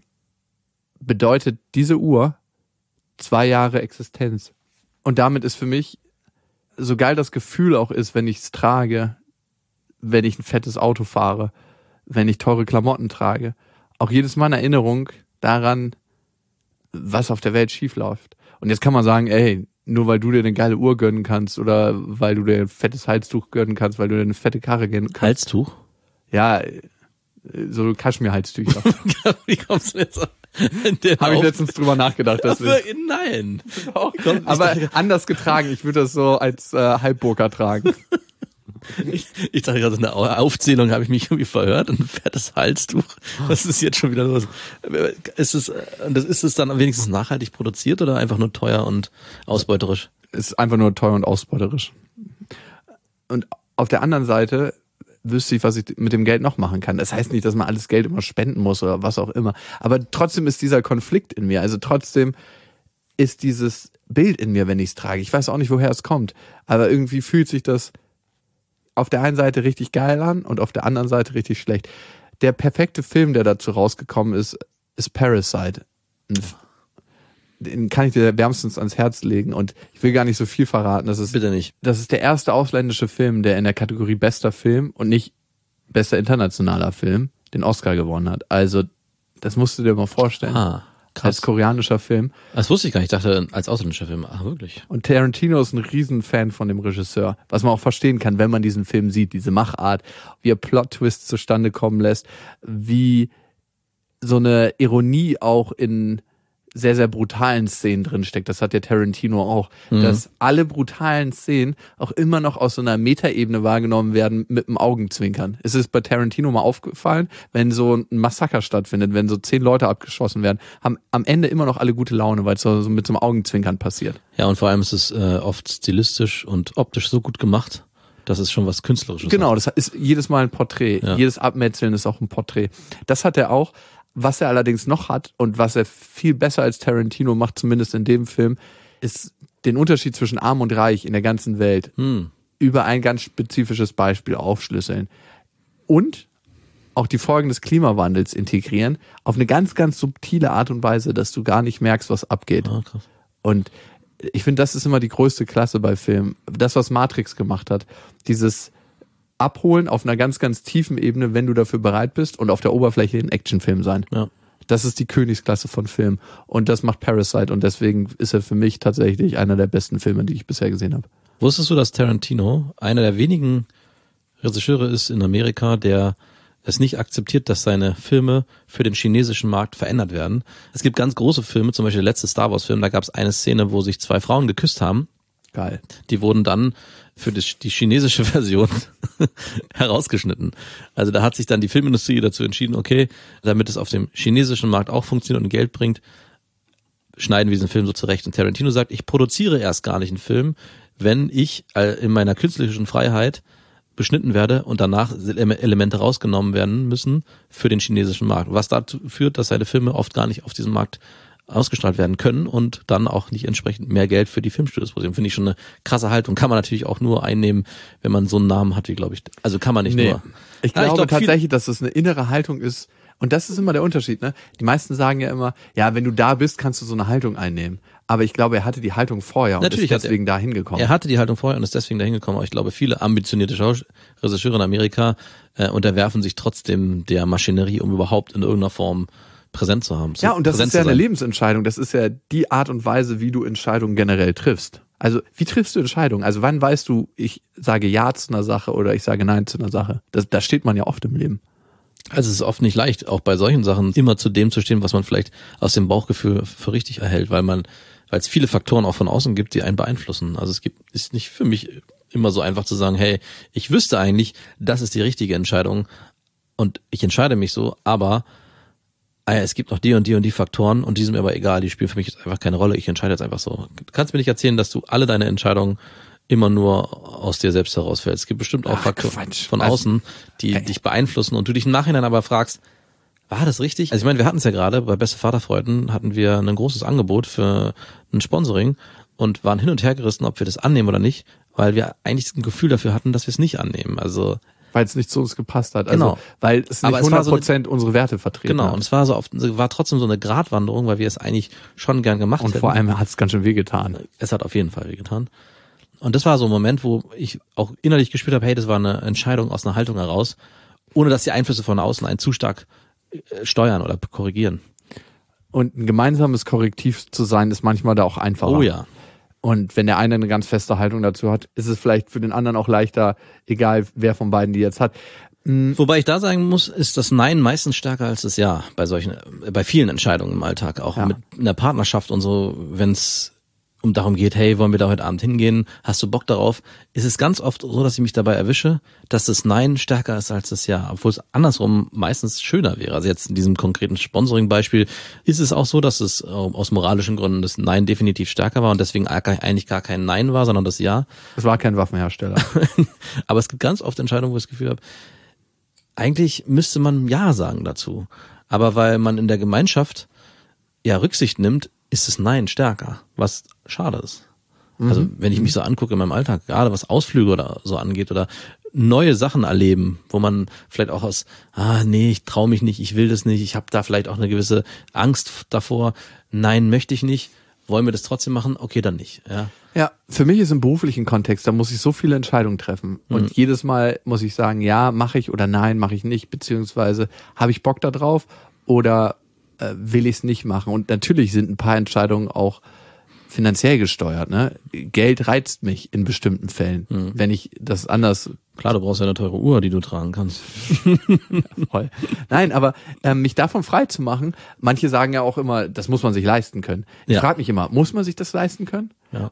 bedeutet diese Uhr 2 Jahre Existenz. Und damit ist für mich, so geil das Gefühl auch ist, wenn ich es trage, wenn ich ein fettes Auto fahre, wenn ich teure Klamotten trage, auch jedes Mal eine Erinnerung daran, was auf der Welt schief läuft. Und jetzt kann man sagen, ey, nur weil du dir eine geile Uhr gönnen kannst oder weil du dir ein fettes Halstuch gönnen kannst, weil du dir eine fette Karre gönnen kannst. Halstuch? Ja, so Kaschmir-Halstücher. Wie kommst du jetzt Habe ich letztens drüber nachgedacht. Deswegen. Nein. Aber anders getragen. Ich würde das so als Halbburger tragen. Ich dachte gerade, in der Aufzählung habe ich mich irgendwie verhört. Ein fettes Halstuch. Was ist jetzt schon wieder los? Ist es dann wenigstens nachhaltig produziert oder einfach nur teuer und ausbeuterisch? Es ist einfach nur teuer und ausbeuterisch. Und auf der anderen Seite wüsste ich, was ich mit dem Geld noch machen kann. Das heißt nicht, dass man alles Geld immer spenden muss oder was auch immer. Aber trotzdem ist dieser Konflikt in mir. Also trotzdem ist dieses Bild in mir, wenn ich es trage. Ich weiß auch nicht, woher es kommt. Aber irgendwie fühlt sich das auf der einen Seite richtig geil an und auf der anderen Seite richtig schlecht. Der perfekte Film, der dazu rausgekommen ist Parasite. Den kann ich dir wärmstens ans Herz legen und ich will gar nicht so viel verraten. Bitte nicht. Das ist der erste ausländische Film, der in der Kategorie bester Film und nicht bester internationaler Film den Oscar gewonnen hat. Also das musst du dir mal vorstellen. Krass. Als koreanischer Film. Das wusste ich gar nicht. Ich dachte, als ausländischer Film. Ach, wirklich? Und Tarantino ist ein Riesenfan von dem Regisseur. Was man auch verstehen kann, wenn man diesen Film sieht. Diese Machart, wie er Plot-Twists zustande kommen lässt, wie so eine Ironie auch in sehr, sehr brutalen Szenen drinsteckt. Das hat ja Tarantino auch. Dass alle brutalen Szenen auch immer noch aus so einer Metaebene wahrgenommen werden mit dem Augenzwinkern. Es ist bei Tarantino mal aufgefallen, wenn so ein Massaker stattfindet, wenn so 10 Leute abgeschossen werden, haben am Ende immer noch alle gute Laune, weil es so mit so einem Augenzwinkern passiert. Ja, und vor allem ist es oft stilistisch und optisch so gut gemacht, dass es schon was Künstlerisches Genau, das ist jedes Mal ein Porträt. Ja. Jedes Abmetzeln ist auch ein Porträt. Das hat er auch. Was er allerdings noch hat und was er viel besser als Tarantino macht, zumindest in dem Film, ist den Unterschied zwischen Arm und Reich in der ganzen Welt über ein ganz spezifisches Beispiel aufschlüsseln. Und auch die Folgen des Klimawandels integrieren auf eine ganz, ganz subtile Art und Weise, dass du gar nicht merkst, was abgeht. Ah, krass. Und ich finde, das ist immer die größte Klasse bei Filmen. Das, was Matrix gemacht hat, dieses abholen auf einer ganz, ganz tiefen Ebene, wenn du dafür bereit bist, und auf der Oberfläche ein Actionfilm sein. Ja. Das ist die Königsklasse von Film. Und das macht Parasite, und deswegen ist er für mich tatsächlich einer der besten Filme, die ich bisher gesehen habe. Wusstest du, dass Tarantino einer der wenigen Regisseure ist in Amerika, der es nicht akzeptiert, dass seine Filme für den chinesischen Markt verändert werden? Es gibt ganz große Filme, zum Beispiel der letzte Star Wars Film, da gab es eine Szene, wo sich 2 Frauen geküsst haben. Geil. Die wurden dann für die chinesische Version herausgeschnitten. Also da hat sich dann die Filmindustrie dazu entschieden, okay, damit es auf dem chinesischen Markt auch funktioniert und Geld bringt, schneiden wir diesen Film so zurecht. Und Tarantino sagt, ich produziere erst gar nicht einen Film, wenn ich in meiner künstlerischen Freiheit beschnitten werde und danach Elemente rausgenommen werden müssen für den chinesischen Markt. Was dazu führt, dass seine Filme oft gar nicht auf diesem Markt ausgestrahlt werden können und dann auch nicht entsprechend mehr Geld für die Filmstudios produzieren. Finde ich schon eine krasse Haltung. Kann man natürlich auch nur einnehmen, wenn man so einen Namen hat, wie glaube ich. Also kann man nicht nur. Ich glaube tatsächlich, dass es eine innere Haltung ist. Und das ist immer der Unterschied, ne? Die meisten sagen ja immer, ja, wenn du da bist, kannst du so eine Haltung einnehmen. Aber ich glaube, er hatte die Haltung vorher und ist deswegen da hingekommen. Er hatte die Haltung vorher und ist deswegen da hingekommen. Aber ich glaube, viele ambitionierte Regisseure in Amerika unterwerfen sich trotzdem der Maschinerie, um überhaupt in irgendeiner Form präsent zu haben. Ja, und das ist ja eine Lebensentscheidung. Das ist ja die Art und Weise, wie du Entscheidungen generell triffst. Also, wie triffst du Entscheidungen? Also, wann weißt du, ich sage Ja zu einer Sache oder ich sage Nein zu einer Sache? Da steht man ja oft im Leben. Also, es ist oft nicht leicht, auch bei solchen Sachen immer zu dem zu stehen, was man vielleicht aus dem Bauchgefühl für richtig erhält, weil es viele Faktoren auch von außen gibt, die einen beeinflussen. Also, ist nicht für mich immer so einfach zu sagen, hey, ich wüsste eigentlich, das ist die richtige Entscheidung und ich entscheide mich so, aber es gibt noch die und die und die Faktoren und die sind mir aber egal, die spielen für mich jetzt einfach keine Rolle, ich entscheide jetzt einfach so. Du kannst mir nicht erzählen, dass du alle deine Entscheidungen immer nur aus dir selbst herausfällst. Es gibt bestimmt auch Faktoren von außen, die dich beeinflussen und du dich im Nachhinein aber fragst, war das richtig? Also ich meine, wir hatten es ja gerade, bei Beste Vaterfreuden hatten wir ein großes Angebot für ein Sponsoring und waren hin und her gerissen, ob wir das annehmen oder nicht, weil wir eigentlich ein Gefühl dafür hatten, dass wir es nicht annehmen. Also weil es nicht zu uns gepasst hat. Also, genau. Weil es nicht 100% unsere Werte vertreten hat. Genau, und es war trotzdem so eine Gratwanderung, weil wir es eigentlich schon gern gemacht hätten. Und vor allem hat es ganz schön wehgetan. Es hat auf jeden Fall wehgetan. Und das war so ein Moment, wo ich auch innerlich gespürt habe, hey, das war eine Entscheidung aus einer Haltung heraus, ohne dass die Einflüsse von außen einen zu stark steuern oder korrigieren. Und ein gemeinsames Korrektiv zu sein, ist manchmal da auch einfacher. Oh ja. Und wenn der eine eine ganz feste Haltung dazu hat, ist es vielleicht für den anderen auch leichter, egal wer von beiden die jetzt hat. Wobei ich da sagen muss, ist das Nein meistens stärker als das Ja bei vielen Entscheidungen im Alltag, auch mit einer Partnerschaft und so, wenn es darum geht, hey, wollen wir da heute Abend hingehen? Hast du Bock darauf? Ist es ganz oft so, dass ich mich dabei erwische, dass das Nein stärker ist als das Ja, obwohl es andersrum meistens schöner wäre. Also jetzt in diesem konkreten Sponsoring-Beispiel ist es auch so, dass es aus moralischen Gründen das Nein definitiv stärker war und deswegen eigentlich gar kein Nein war, sondern das Ja. Es war kein Waffenhersteller. Aber es gibt ganz oft Entscheidungen, wo ich das Gefühl habe, eigentlich müsste man Ja sagen dazu. Aber weil man in der Gemeinschaft ja Rücksicht nimmt, ist das Nein stärker, was schade ist. Also wenn ich mich so angucke in meinem Alltag, gerade was Ausflüge oder so angeht oder neue Sachen erleben, wo man vielleicht auch nee, ich traue mich nicht, ich will das nicht, ich habe da vielleicht auch eine gewisse Angst davor, nein, möchte ich nicht, wollen wir das trotzdem machen? Okay, dann nicht. Ja, für mich ist im beruflichen Kontext, da muss ich so viele Entscheidungen treffen und jedes Mal muss ich sagen, ja, mache ich oder nein, mache ich nicht, beziehungsweise habe ich Bock da drauf oder will ich es nicht machen. Und natürlich sind ein paar Entscheidungen auch finanziell gesteuert. Ne? Geld reizt mich in bestimmten Fällen, wenn ich das anders... Klar, du brauchst ja eine teure Uhr, die du tragen kannst. Ja, voll. Nein, aber mich davon frei zu machen, manche sagen ja auch immer, das muss man sich leisten können. Ich frage mich immer, muss man sich das leisten können? Ja.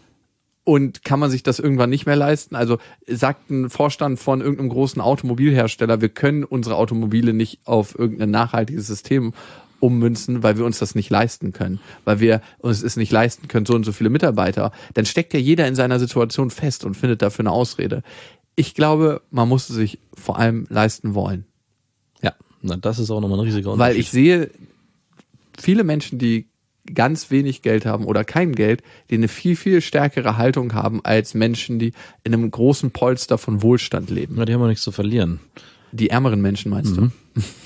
Und kann man sich das irgendwann nicht mehr leisten? Also sagt ein Vorstand von irgendeinem großen Automobilhersteller, wir können unsere Automobile nicht auf irgendein nachhaltiges System ummünzen, weil wir uns das nicht leisten können, weil wir uns es nicht leisten können, so und so viele Mitarbeiter, dann steckt ja jeder in seiner Situation fest und findet dafür eine Ausrede. Ich glaube, man muss es sich vor allem leisten wollen. Ja, das ist auch nochmal ein riesiger Unterschied. Weil ich sehe viele Menschen, die ganz wenig Geld haben oder kein Geld, die eine viel, viel stärkere Haltung haben als Menschen, die in einem großen Polster von Wohlstand leben. Ja, die haben ja nichts zu verlieren. Die ärmeren Menschen, meinst du?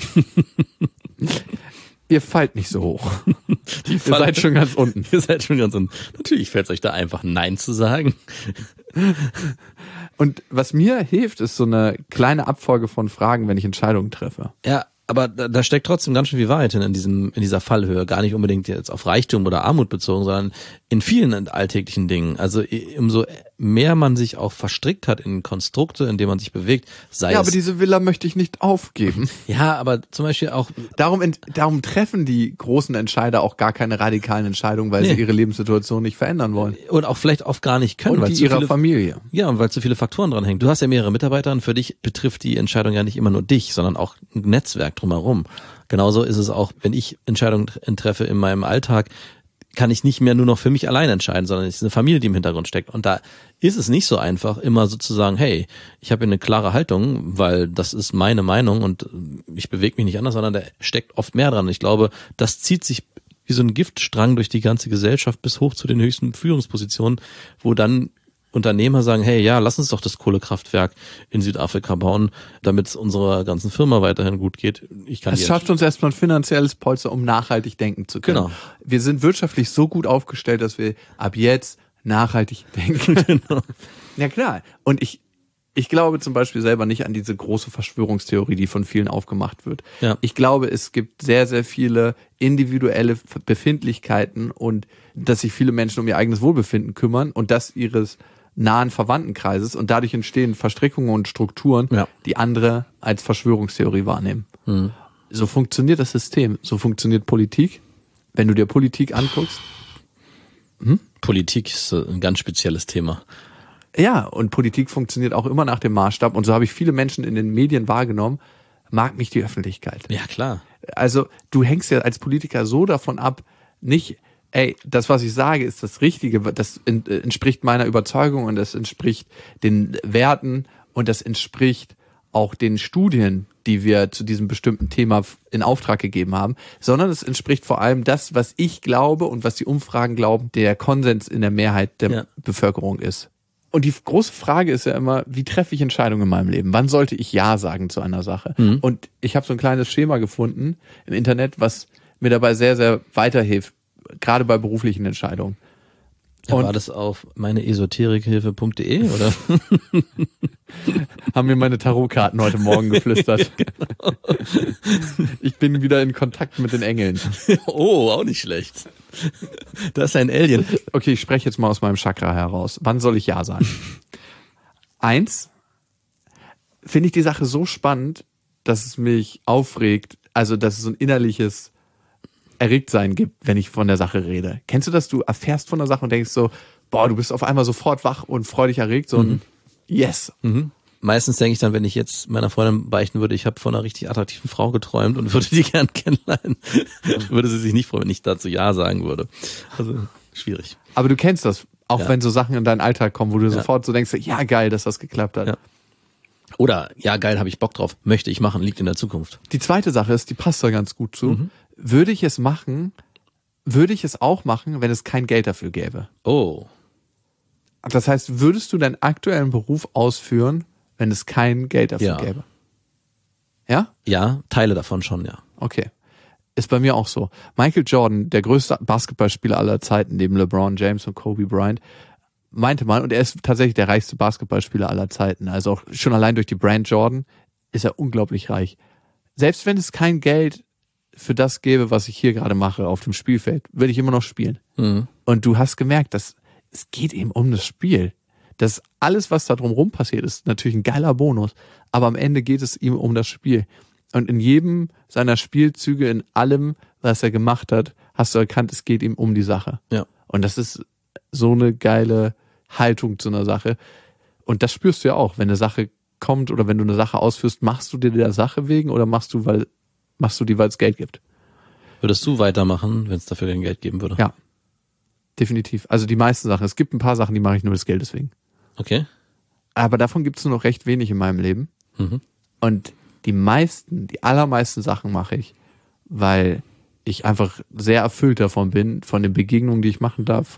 Ihr fallt nicht so hoch. Ihr seid schon ganz unten. Ihr seid schon ganz unten. Natürlich fällt es euch da einfach Nein zu sagen. Und was mir hilft, ist so eine kleine Abfolge von Fragen, wenn ich Entscheidungen treffe. Ja, aber da steckt trotzdem ganz schön viel Wahrheit in dieser Fallhöhe. Gar nicht unbedingt jetzt auf Reichtum oder Armut bezogen, sondern in vielen alltäglichen Dingen. Also umso mehr man sich auch verstrickt hat in Konstrukte, in denen man sich bewegt, sei es... Ja, aber diese Villa möchte ich nicht aufgeben. Ja, aber zum Beispiel auch... Darum treffen die großen Entscheider auch gar keine radikalen Entscheidungen, weil sie ihre Lebenssituation nicht verändern wollen. Und auch vielleicht oft gar nicht können. Und weil die ihrer Familie. Ja, und weil zu viele Faktoren dran hängen. Du hast ja mehrere Mitarbeiter und für dich betrifft die Entscheidung ja nicht immer nur dich, sondern auch ein Netzwerk drumherum. Genauso ist es auch, wenn ich Entscheidungen treffe in meinem Alltag, kann ich nicht mehr nur noch für mich allein entscheiden, sondern es ist eine Familie, die im Hintergrund steckt. Und da ist es nicht so einfach, immer sozusagen, hey, ich habe hier eine klare Haltung, weil das ist meine Meinung und ich bewege mich nicht anders, sondern da steckt oft mehr dran. Ich glaube, das zieht sich wie so ein Giftstrang durch die ganze Gesellschaft bis hoch zu den höchsten Führungspositionen, wo dann Unternehmer sagen, hey, ja, lass uns doch das Kohlekraftwerk in Südafrika bauen, damit es unserer ganzen Firma weiterhin gut geht. Es schafft uns erstmal ein finanzielles Polster, um nachhaltig denken zu können. Genau. Wir sind wirtschaftlich so gut aufgestellt, dass wir ab jetzt nachhaltig denken. Genau. Ja klar. Und ich glaube zum Beispiel selber nicht an diese große Verschwörungstheorie, die von vielen aufgemacht wird. Ja. Ich glaube, es gibt sehr, sehr viele individuelle Befindlichkeiten und dass sich viele Menschen um ihr eigenes Wohlbefinden kümmern und das ihres nahen Verwandtenkreises und dadurch entstehen Verstrickungen und Strukturen, die andere als Verschwörungstheorie wahrnehmen. Mhm. So funktioniert das System, so funktioniert Politik. Wenn du dir Politik anguckst. Politik ist ein ganz spezielles Thema. Ja, und Politik funktioniert auch immer nach dem Maßstab und so habe ich viele Menschen in den Medien wahrgenommen, mag mich die Öffentlichkeit. Ja, klar. Also du hängst ja als Politiker so davon ab, nicht das, was ich sage, ist das Richtige, das entspricht meiner Überzeugung und das entspricht den Werten und das entspricht auch den Studien, die wir zu diesem bestimmten Thema in Auftrag gegeben haben, sondern es entspricht vor allem das, was ich glaube und was die Umfragen glauben, der Konsens in der Mehrheit der Bevölkerung ist. Und die große Frage ist ja immer, wie treffe ich Entscheidungen in meinem Leben? Wann sollte ich Ja sagen zu einer Sache? Mhm. Und ich habe so ein kleines Schema gefunden im Internet, was mir dabei sehr, sehr weiterhilft, gerade bei beruflichen Entscheidungen. Ja, war das auf meineesoterikhilfe.de oder? Haben mir meine Tarotkarten heute Morgen geflüstert. Genau. Ich bin wieder in Kontakt mit den Engeln. Oh, auch nicht schlecht. Das ist ein Alien. Okay, ich spreche jetzt mal aus meinem Chakra heraus. Wann soll ich Ja sagen? 1, finde ich die Sache so spannend, dass es mich aufregt, also dass es so ein innerliches Erregtsein gibt, wenn ich von der Sache rede. Kennst du das? Du erfährst von der Sache und denkst so, boah, du bist auf einmal sofort wach und freudig erregt, so ein Yes. Mhm. Meistens denke ich dann, wenn ich jetzt meiner Freundin beichten würde, ich habe von einer richtig attraktiven Frau geträumt und würde die gern kennenlernen, würde sie sich nicht freuen, wenn ich dazu Ja sagen würde. Also schwierig. Aber du kennst das, auch wenn so Sachen in deinen Alltag kommen, wo du sofort so denkst, ja geil, dass das geklappt hat. Ja. Oder, ja geil, habe ich Bock drauf, möchte ich machen, liegt in der Zukunft. Die zweite Sache ist, die passt da ganz gut zu. Würde ich es auch machen, wenn es kein Geld dafür gäbe. Oh. Das heißt, würdest du deinen aktuellen Beruf ausführen, wenn es kein Geld dafür gäbe? Ja? Ja, Teile davon schon, ja. Okay. Ist bei mir auch so. Michael Jordan, der größte Basketballspieler aller Zeiten, neben LeBron James und Kobe Bryant, meinte mal, und er ist tatsächlich der reichste Basketballspieler aller Zeiten, also auch schon allein durch die Brand Jordan ist er unglaublich reich. Selbst wenn es kein Geld für das gäbe, was ich hier gerade mache auf dem Spielfeld, würde ich immer noch spielen. Mhm. Und du hast gemerkt, dass es geht eben um das Spiel. Das alles, was da drumherum passiert, ist natürlich ein geiler Bonus, aber am Ende geht es ihm um das Spiel. Und in jedem seiner Spielzüge, in allem, was er gemacht hat, hast du erkannt, es geht ihm um die Sache. Ja. Und das ist so eine geile Haltung zu einer Sache. Und das spürst du ja auch, wenn eine Sache kommt oder wenn du eine Sache ausführst, machst du dir der Sache wegen oder machst du die, weil es Geld gibt? Würdest du weitermachen, wenn es dafür kein Geld geben würde? Ja, definitiv. Also die meisten Sachen. Es gibt ein paar Sachen, die mache ich nur des Geldes wegen. Okay. Aber davon gibt es nur noch recht wenig in meinem Leben. Mhm. Und die allermeisten Sachen mache ich, weil ich einfach sehr erfüllt davon bin, von den Begegnungen, die ich machen darf,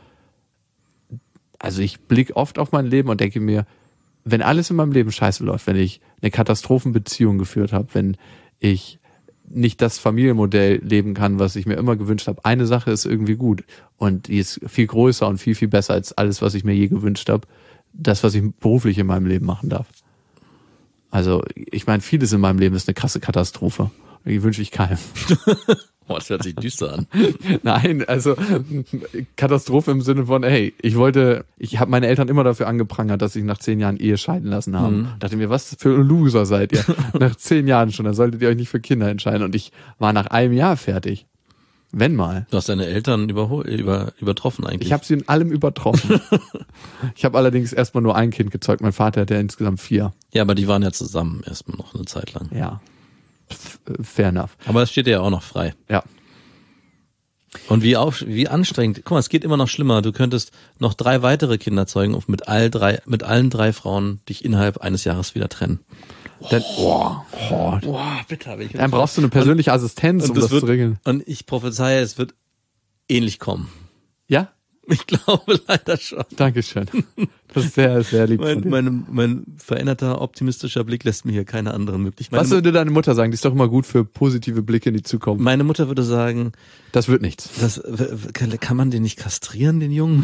also ich blicke oft auf mein Leben und denke mir, wenn alles in meinem Leben scheiße läuft, wenn ich eine Katastrophenbeziehung geführt habe, wenn ich nicht das Familienmodell leben kann, was ich mir immer gewünscht habe, eine Sache ist irgendwie gut und die ist viel größer und viel, viel besser als alles, was ich mir je gewünscht habe, das, was ich beruflich in meinem Leben machen darf. Also, ich meine, vieles in meinem Leben ist eine krasse Katastrophe. Die wünsche ich keinem. Boah, das hört sich düster an. Nein, also Katastrophe im Sinne von, hey, ich habe meine Eltern immer dafür angeprangert, dass ich nach 10 Jahren Ehe scheiden lassen haben. Dachte mir, was für Loser seid ihr? Nach 10 Jahren schon, dann solltet ihr euch nicht für Kinder entscheiden. Und ich war nach einem Jahr fertig. Wenn mal. Du hast deine Eltern übertroffen eigentlich. Ich habe sie in allem übertroffen. Ich habe allerdings erstmal nur ein Kind gezeugt. Mein Vater hatte ja insgesamt 4. Ja, aber die waren ja zusammen erstmal noch eine Zeit lang. Ja. Fair enough. Aber das steht dir ja auch noch frei. Ja. Und wie anstrengend. Guck mal, es geht immer noch schlimmer. Du könntest noch 3 weitere Kinder zeugen und mit allen 3 Frauen dich innerhalb eines Jahres wieder trennen. Dann, bitter. Dann brauchst du eine persönliche Assistenz, um das zu regeln. Und ich prophezeie, es wird ähnlich kommen. Ja? Ich glaube leider schon. Dankeschön. Das ist sehr, sehr lieb von dir. Mein veränderter, optimistischer Blick lässt mir hier keine anderen Möglichkeiten. Was würde deine Mutter sagen? Die ist doch immer gut für positive Blicke in die Zukunft. Meine Mutter würde sagen, das wird nichts. Kann man den nicht kastrieren, den Jungen?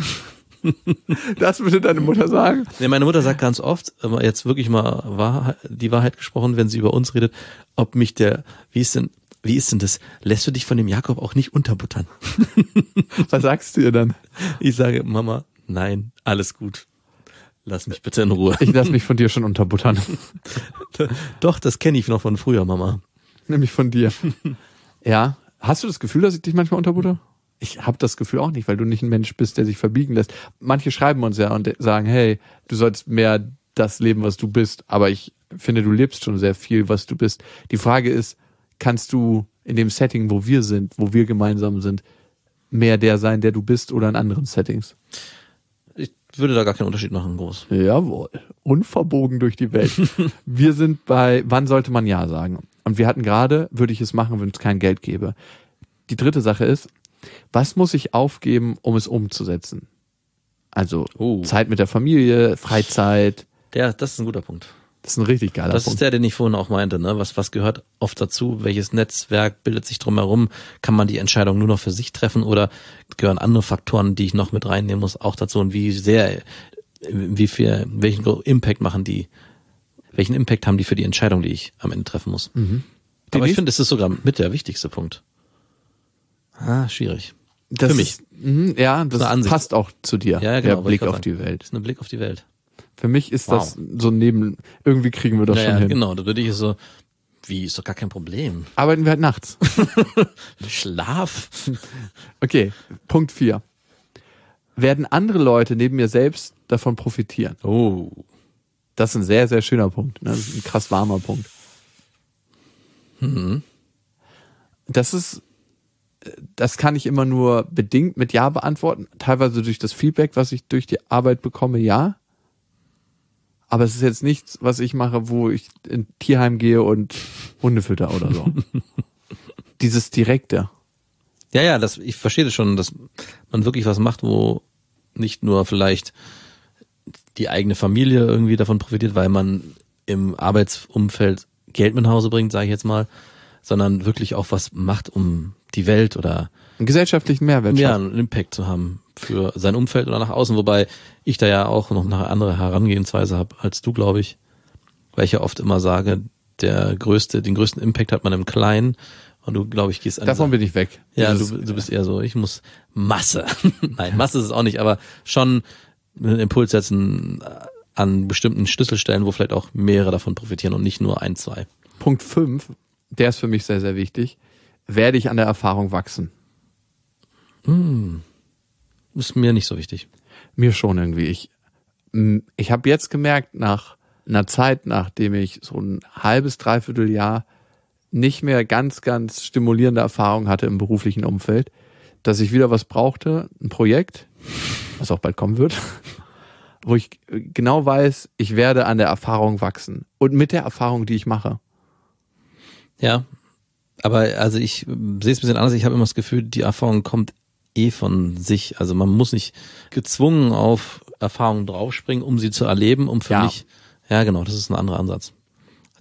Das würde deine Mutter sagen? Nee, meine Mutter sagt ganz oft, aber jetzt wirklich mal die Wahrheit gesprochen, wenn sie über uns redet, ob mich wie ist denn das? Lässt du dich von dem Jakob auch nicht unterbuttern? Was sagst du ihr dann? Ich sage, Mama, nein, alles gut. Lass mich bitte in Ruhe. Ich lass mich von dir schon unterbuttern. Doch, das kenne ich noch von früher, Mama. Nämlich von dir. Ja. Hast du das Gefühl, dass ich dich manchmal unterbutter? Ich habe das Gefühl auch nicht, weil du nicht ein Mensch bist, der sich verbiegen lässt. Manche schreiben uns ja und sagen, hey, du sollst mehr das leben, was du bist. Aber ich finde, du lebst schon sehr viel, was du bist. Die Frage ist, kannst du in dem Setting, wo wir sind, wo wir gemeinsam sind, mehr der sein, der du bist oder in anderen Settings? Ich würde da gar keinen Unterschied machen, groß. Jawohl. Unverbogen durch die Welt. Wir sind bei, wann sollte man Ja sagen? Und wir hatten gerade, würde ich es machen, wenn es kein Geld gäbe. Die dritte Sache ist, was muss ich aufgeben, um es umzusetzen? Also Zeit mit der Familie, Freizeit. Das ist ein guter Punkt. Das ist ein richtig geiler Punkt. Das ist der, den ich vorhin auch meinte, ne? Was gehört oft dazu? Welches Netzwerk bildet sich drumherum? Kann man die Entscheidung nur noch für sich treffen oder gehören andere Faktoren, die ich noch mit reinnehmen muss, auch dazu? Und welchen Impact welchen Impact haben die für die Entscheidung, die ich am Ende treffen muss? Aber ich finde, es ist sogar mit der wichtigste Punkt. Schwierig. Für mich. Das passt auch zu dir. Ja, genau, der Blick auf die Welt. Das ist ein Blick auf die Welt. Für mich ist das so irgendwie kriegen wir das schon hin. Genau, da würde ich so, ist doch gar kein Problem. Arbeiten wir halt nachts. Schlaf. Okay, Punkt 4. Werden andere Leute neben mir selbst davon profitieren? Oh. Das ist ein sehr, sehr schöner Punkt. Ne? Das ist ein krass warmer Punkt. Das kann ich immer nur bedingt mit Ja beantworten. Teilweise durch das Feedback, was ich durch die Arbeit bekomme, ja. Aber es ist jetzt nichts, was ich mache, wo ich in Tierheim gehe und Hunde fütter oder so. Dieses Direkte. Ja, ich verstehe das schon, dass man wirklich was macht, wo nicht nur vielleicht die eigene Familie irgendwie davon profitiert, weil man im Arbeitsumfeld Geld mit nach Hause bringt, sage ich jetzt mal, sondern wirklich auch was macht, um die Welt oder einen gesellschaftlichen Mehrwert schaffen. Ja, einen Impact zu haben für sein Umfeld oder nach außen, wobei ich da ja auch noch eine andere Herangehensweise habe als du, glaube ich, weil ich ja oft immer sage, den größten Impact hat man im Kleinen und du, glaube ich, gehst an. Davon bin ich weg. Ja, du bist eher so, ich muss Masse. Nein, Masse ist es auch nicht, aber schon einen Impuls setzen an bestimmten Schlüsselstellen, wo vielleicht auch mehrere davon profitieren und nicht nur 1, 2. Punkt 5, der ist für mich sehr, sehr wichtig. Werde ich an der Erfahrung wachsen? Ist mir nicht so wichtig. Mir schon irgendwie. Ich habe jetzt gemerkt, nach einer Zeit, nachdem ich so ein halbes, dreiviertel Jahr nicht mehr ganz, ganz stimulierende Erfahrungen hatte im beruflichen Umfeld, dass ich wieder was brauchte, ein Projekt, was auch bald kommen wird, wo ich genau weiß, ich werde an der Erfahrung wachsen. Und mit der Erfahrung, die ich mache. Ja, aber also ich sehe es ein bisschen anders. Ich habe immer das Gefühl, die Erfahrung kommt von sich. Also man muss nicht gezwungen auf Erfahrungen draufspringen, um sie zu erleben, um für mich. Ja, genau, das ist ein anderer Ansatz.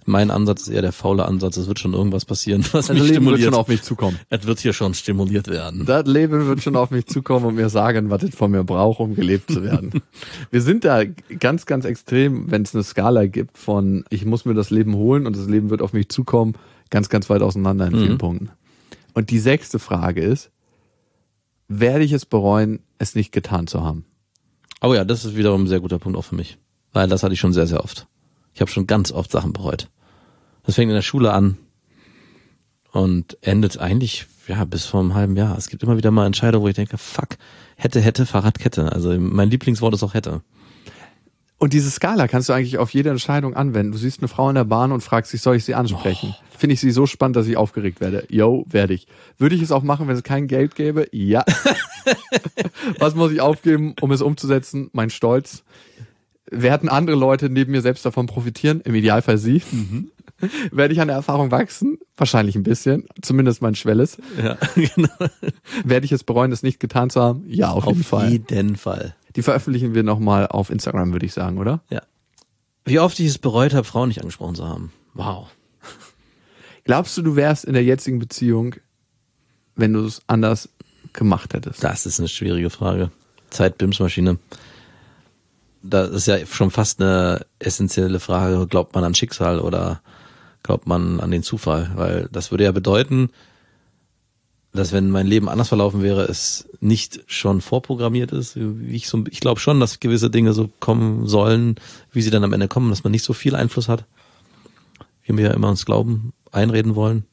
Mein Ansatz ist eher der faule Ansatz. Es wird schon irgendwas passieren, was mich Leben stimuliert. wird schon auf mich zukommen. Es wird hier schon stimuliert werden. Das Leben wird schon auf mich zukommen und mir sagen, was es von mir braucht, um gelebt zu werden. Wir sind da ganz, ganz extrem, wenn es eine Skala gibt von ich muss mir das Leben holen und das Leben wird auf mich zukommen, ganz, ganz weit auseinander in vielen Punkten. Und die 6. Frage ist, werde ich es bereuen, es nicht getan zu haben? Oh ja, das ist wiederum ein sehr guter Punkt auch für mich. Weil das hatte ich schon sehr, sehr oft. Ich habe schon ganz oft Sachen bereut. Das fängt in der Schule an und endet eigentlich bis vor einem halben Jahr. Es gibt immer wieder mal Entscheidungen, wo ich denke, fuck, hätte, Fahrradkette. Also mein Lieblingswort ist auch hätte. Und diese Skala kannst du eigentlich auf jede Entscheidung anwenden. Du siehst eine Frau in der Bahn und fragst dich, soll ich sie ansprechen? Finde ich sie so spannend, dass ich aufgeregt werde? Yo, werde ich. Würde ich es auch machen, wenn es kein Geld gäbe? Ja. Was muss ich aufgeben, um es umzusetzen? Mein Stolz. Werden andere Leute neben mir selbst davon profitieren? Im Idealfall sie. Werde ich an der Erfahrung wachsen? Wahrscheinlich ein bisschen. Zumindest mein Schwelles. Ja, genau. Werde ich es bereuen, es nicht getan zu haben? Ja, auf jeden Fall. Auf jeden Fall. Die veröffentlichen wir nochmal auf Instagram, würde ich sagen, oder? Ja. Wie oft ich es bereut habe, Frauen nicht angesprochen zu haben. Wow. Glaubst du wärst in der jetzigen Beziehung, wenn du es anders gemacht hättest? Das ist eine schwierige Frage. Zeit-Bimsmaschine. Das ist ja schon fast eine essentielle Frage. Glaubt man an Schicksal oder glaubt man an den Zufall? Weil das würde ja bedeuten, dass wenn mein Leben anders verlaufen wäre, es nicht schon vorprogrammiert ist. Ich glaube schon, dass gewisse Dinge so kommen sollen, wie sie dann am Ende kommen, dass man nicht so viel Einfluss hat, wie wir ja immer uns glauben, einreden wollen.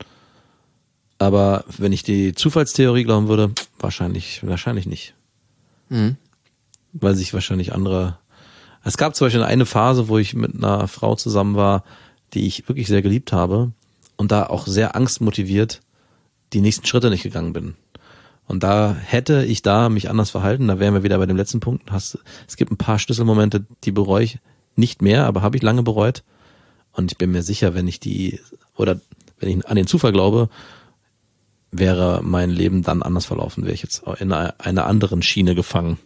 Aber wenn ich die Zufallstheorie glauben würde, wahrscheinlich nicht. Mhm. Weil sich wahrscheinlich andere... Es gab zum Beispiel eine Phase, wo ich mit einer Frau zusammen war, die ich wirklich sehr geliebt habe und da auch sehr angstmotiviert die nächsten Schritte nicht gegangen bin. Und da hätte ich mich anders verhalten, da wären wir wieder bei dem letzten Punkt. Es gibt ein paar Schlüsselmomente, die bereue ich nicht mehr, aber habe ich lange bereut. Und ich bin mir sicher, wenn ich an den Zufall glaube, wäre mein Leben dann anders verlaufen, wäre ich jetzt in einer anderen Schiene gefangen.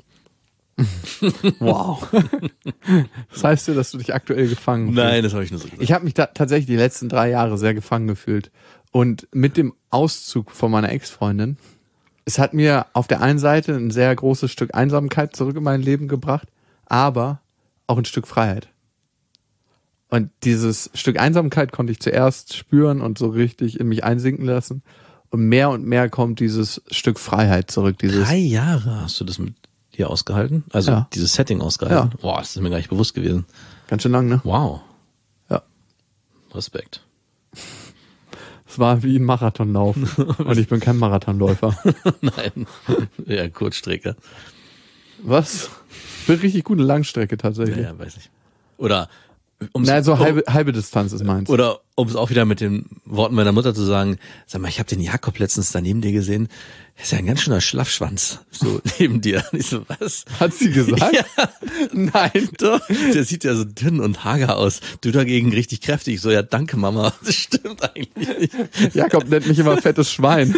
Wow. Das heißt ja, dass du dich aktuell gefangen fühlst? Nein, das habe ich nur so gesagt. Ich habe mich tatsächlich die letzten 3 Jahre sehr gefangen gefühlt. Und mit dem Auszug von meiner Ex-Freundin, es hat mir auf der einen Seite ein sehr großes Stück Einsamkeit zurück in mein Leben gebracht, aber auch ein Stück Freiheit. Und dieses Stück Einsamkeit konnte ich zuerst spüren und so richtig in mich einsinken lassen. Und mehr kommt dieses Stück Freiheit zurück. 3 Jahre hast du das mit dir ausgehalten? Also ja. Dieses Setting ausgehalten? Ja. Boah, das ist mir gar nicht bewusst gewesen. Ganz schön lang, ne? Wow. Ja. Respekt. Es war wie ein Marathonlauf. Und ich bin kein Marathonläufer. Nein. Ja, Kurzstrecke. Was? Ich bin richtig gute Langstrecke tatsächlich. Ja, weiß ich. Oder halbe Distanz ist meins. Oder um es auch wieder mit den Worten meiner Mutter zu sagen, sag mal, ich habe den Jakob letztens da neben dir gesehen. Er ist ja ein ganz schöner Schlaffschwanz, so neben dir. Und ich so, was? Hat sie gesagt? Ja. Nein, doch. Der sieht ja so dünn und hager aus. Du dagegen richtig kräftig. So, ja, danke, Mama. Das stimmt eigentlich nicht. Jakob nennt mich immer fettes Schwein.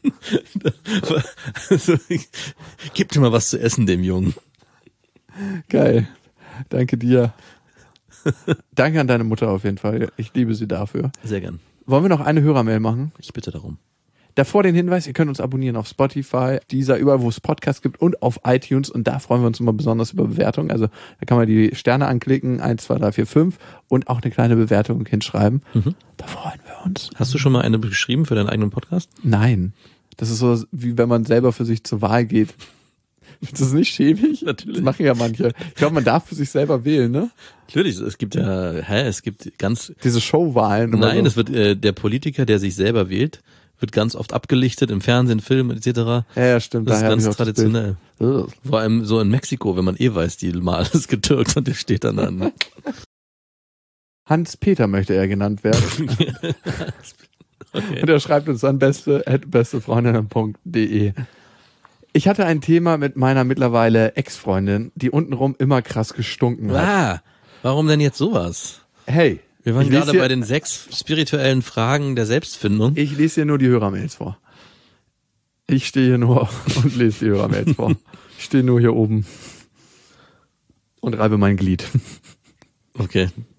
Also, gib dir mal was zu essen, dem Jungen. Geil. Danke dir. Danke an deine Mutter auf jeden Fall. Ich liebe sie dafür. Sehr gern. Wollen wir noch eine Hörermail machen? Ich bitte darum. Davor den Hinweis, ihr könnt uns abonnieren auf Spotify, Deezer, überall wo es Podcasts gibt und auf iTunes. Und da freuen wir uns immer besonders über Bewertungen. Also da kann man die Sterne anklicken, 1, 2, 3, 4, 5 und auch eine kleine Bewertung hinschreiben. Da freuen wir uns. Hast du schon mal eine geschrieben für deinen eigenen Podcast? Nein. Das ist so, wie wenn man selber für sich zur Wahl geht. Ist das nicht schäbig? Natürlich. Das machen ja manche. Ich glaube, man darf für sich selber wählen, ne? Natürlich, es gibt ganz... Diese Showwahlen. Nein, so. es wird der Politiker, der sich selber wählt, wird ganz oft abgelichtet im Fernsehen, Film etc. Ja, stimmt. Das ist daher ganz traditionell. Ugh. Vor allem so in Mexiko, wenn man weiß, die mal alles getürkt und der steht dann an. Ne? Hans-Peter möchte er genannt werden. Okay. Und er schreibt uns an bestefreundinnen.de. Ich hatte ein Thema mit meiner mittlerweile Ex-Freundin, die untenrum immer krass gestunken hat. Warum denn jetzt sowas? Hey. Wir waren gerade bei den 6 spirituellen Fragen der Selbstfindung. Ich lese hier nur die Hörermails vor. Ich stehe hier nur und lese die Hörermails vor. Ich stehe nur hier oben und reibe mein Glied. Okay.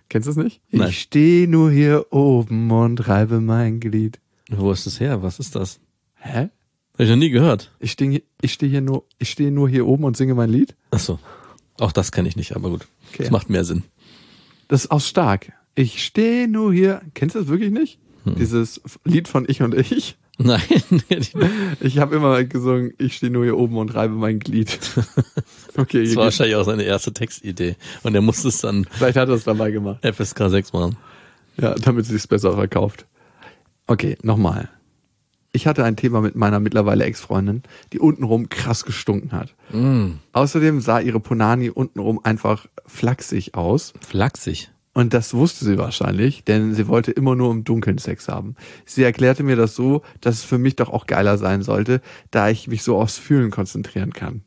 Kennst du es nicht? Nein. Ich stehe nur hier oben und reibe mein Glied. Wo ist das her? Was ist das? Hä? Hab ich noch nie gehört. Ich stehe nur hier oben und singe mein Lied? Ach so. Auch das kenne ich nicht, aber gut. Okay. Das macht mehr Sinn. Das ist aus Stark. Ich stehe nur hier. Kennst du das wirklich nicht? Dieses Lied von Ich und Ich? Nein. Ich habe immer gesungen, ich stehe nur hier oben und reibe mein Glied. Okay. Das war wahrscheinlich auch seine erste Textidee. Und er musste es dann Vielleicht hat er es dabei gemacht. FSK 6 machen. Ja, damit es sich besser verkauft. Okay, nochmal. Ich hatte ein Thema mit meiner mittlerweile Ex-Freundin, die untenrum krass gestunken hat. Außerdem sah ihre Punani untenrum einfach flachsig aus. Flachsig? Und das wusste sie wahrscheinlich, denn sie wollte immer nur im Dunkeln Sex haben. Sie erklärte mir das so, dass es für mich doch auch geiler sein sollte, da ich mich so aufs Fühlen konzentrieren kann.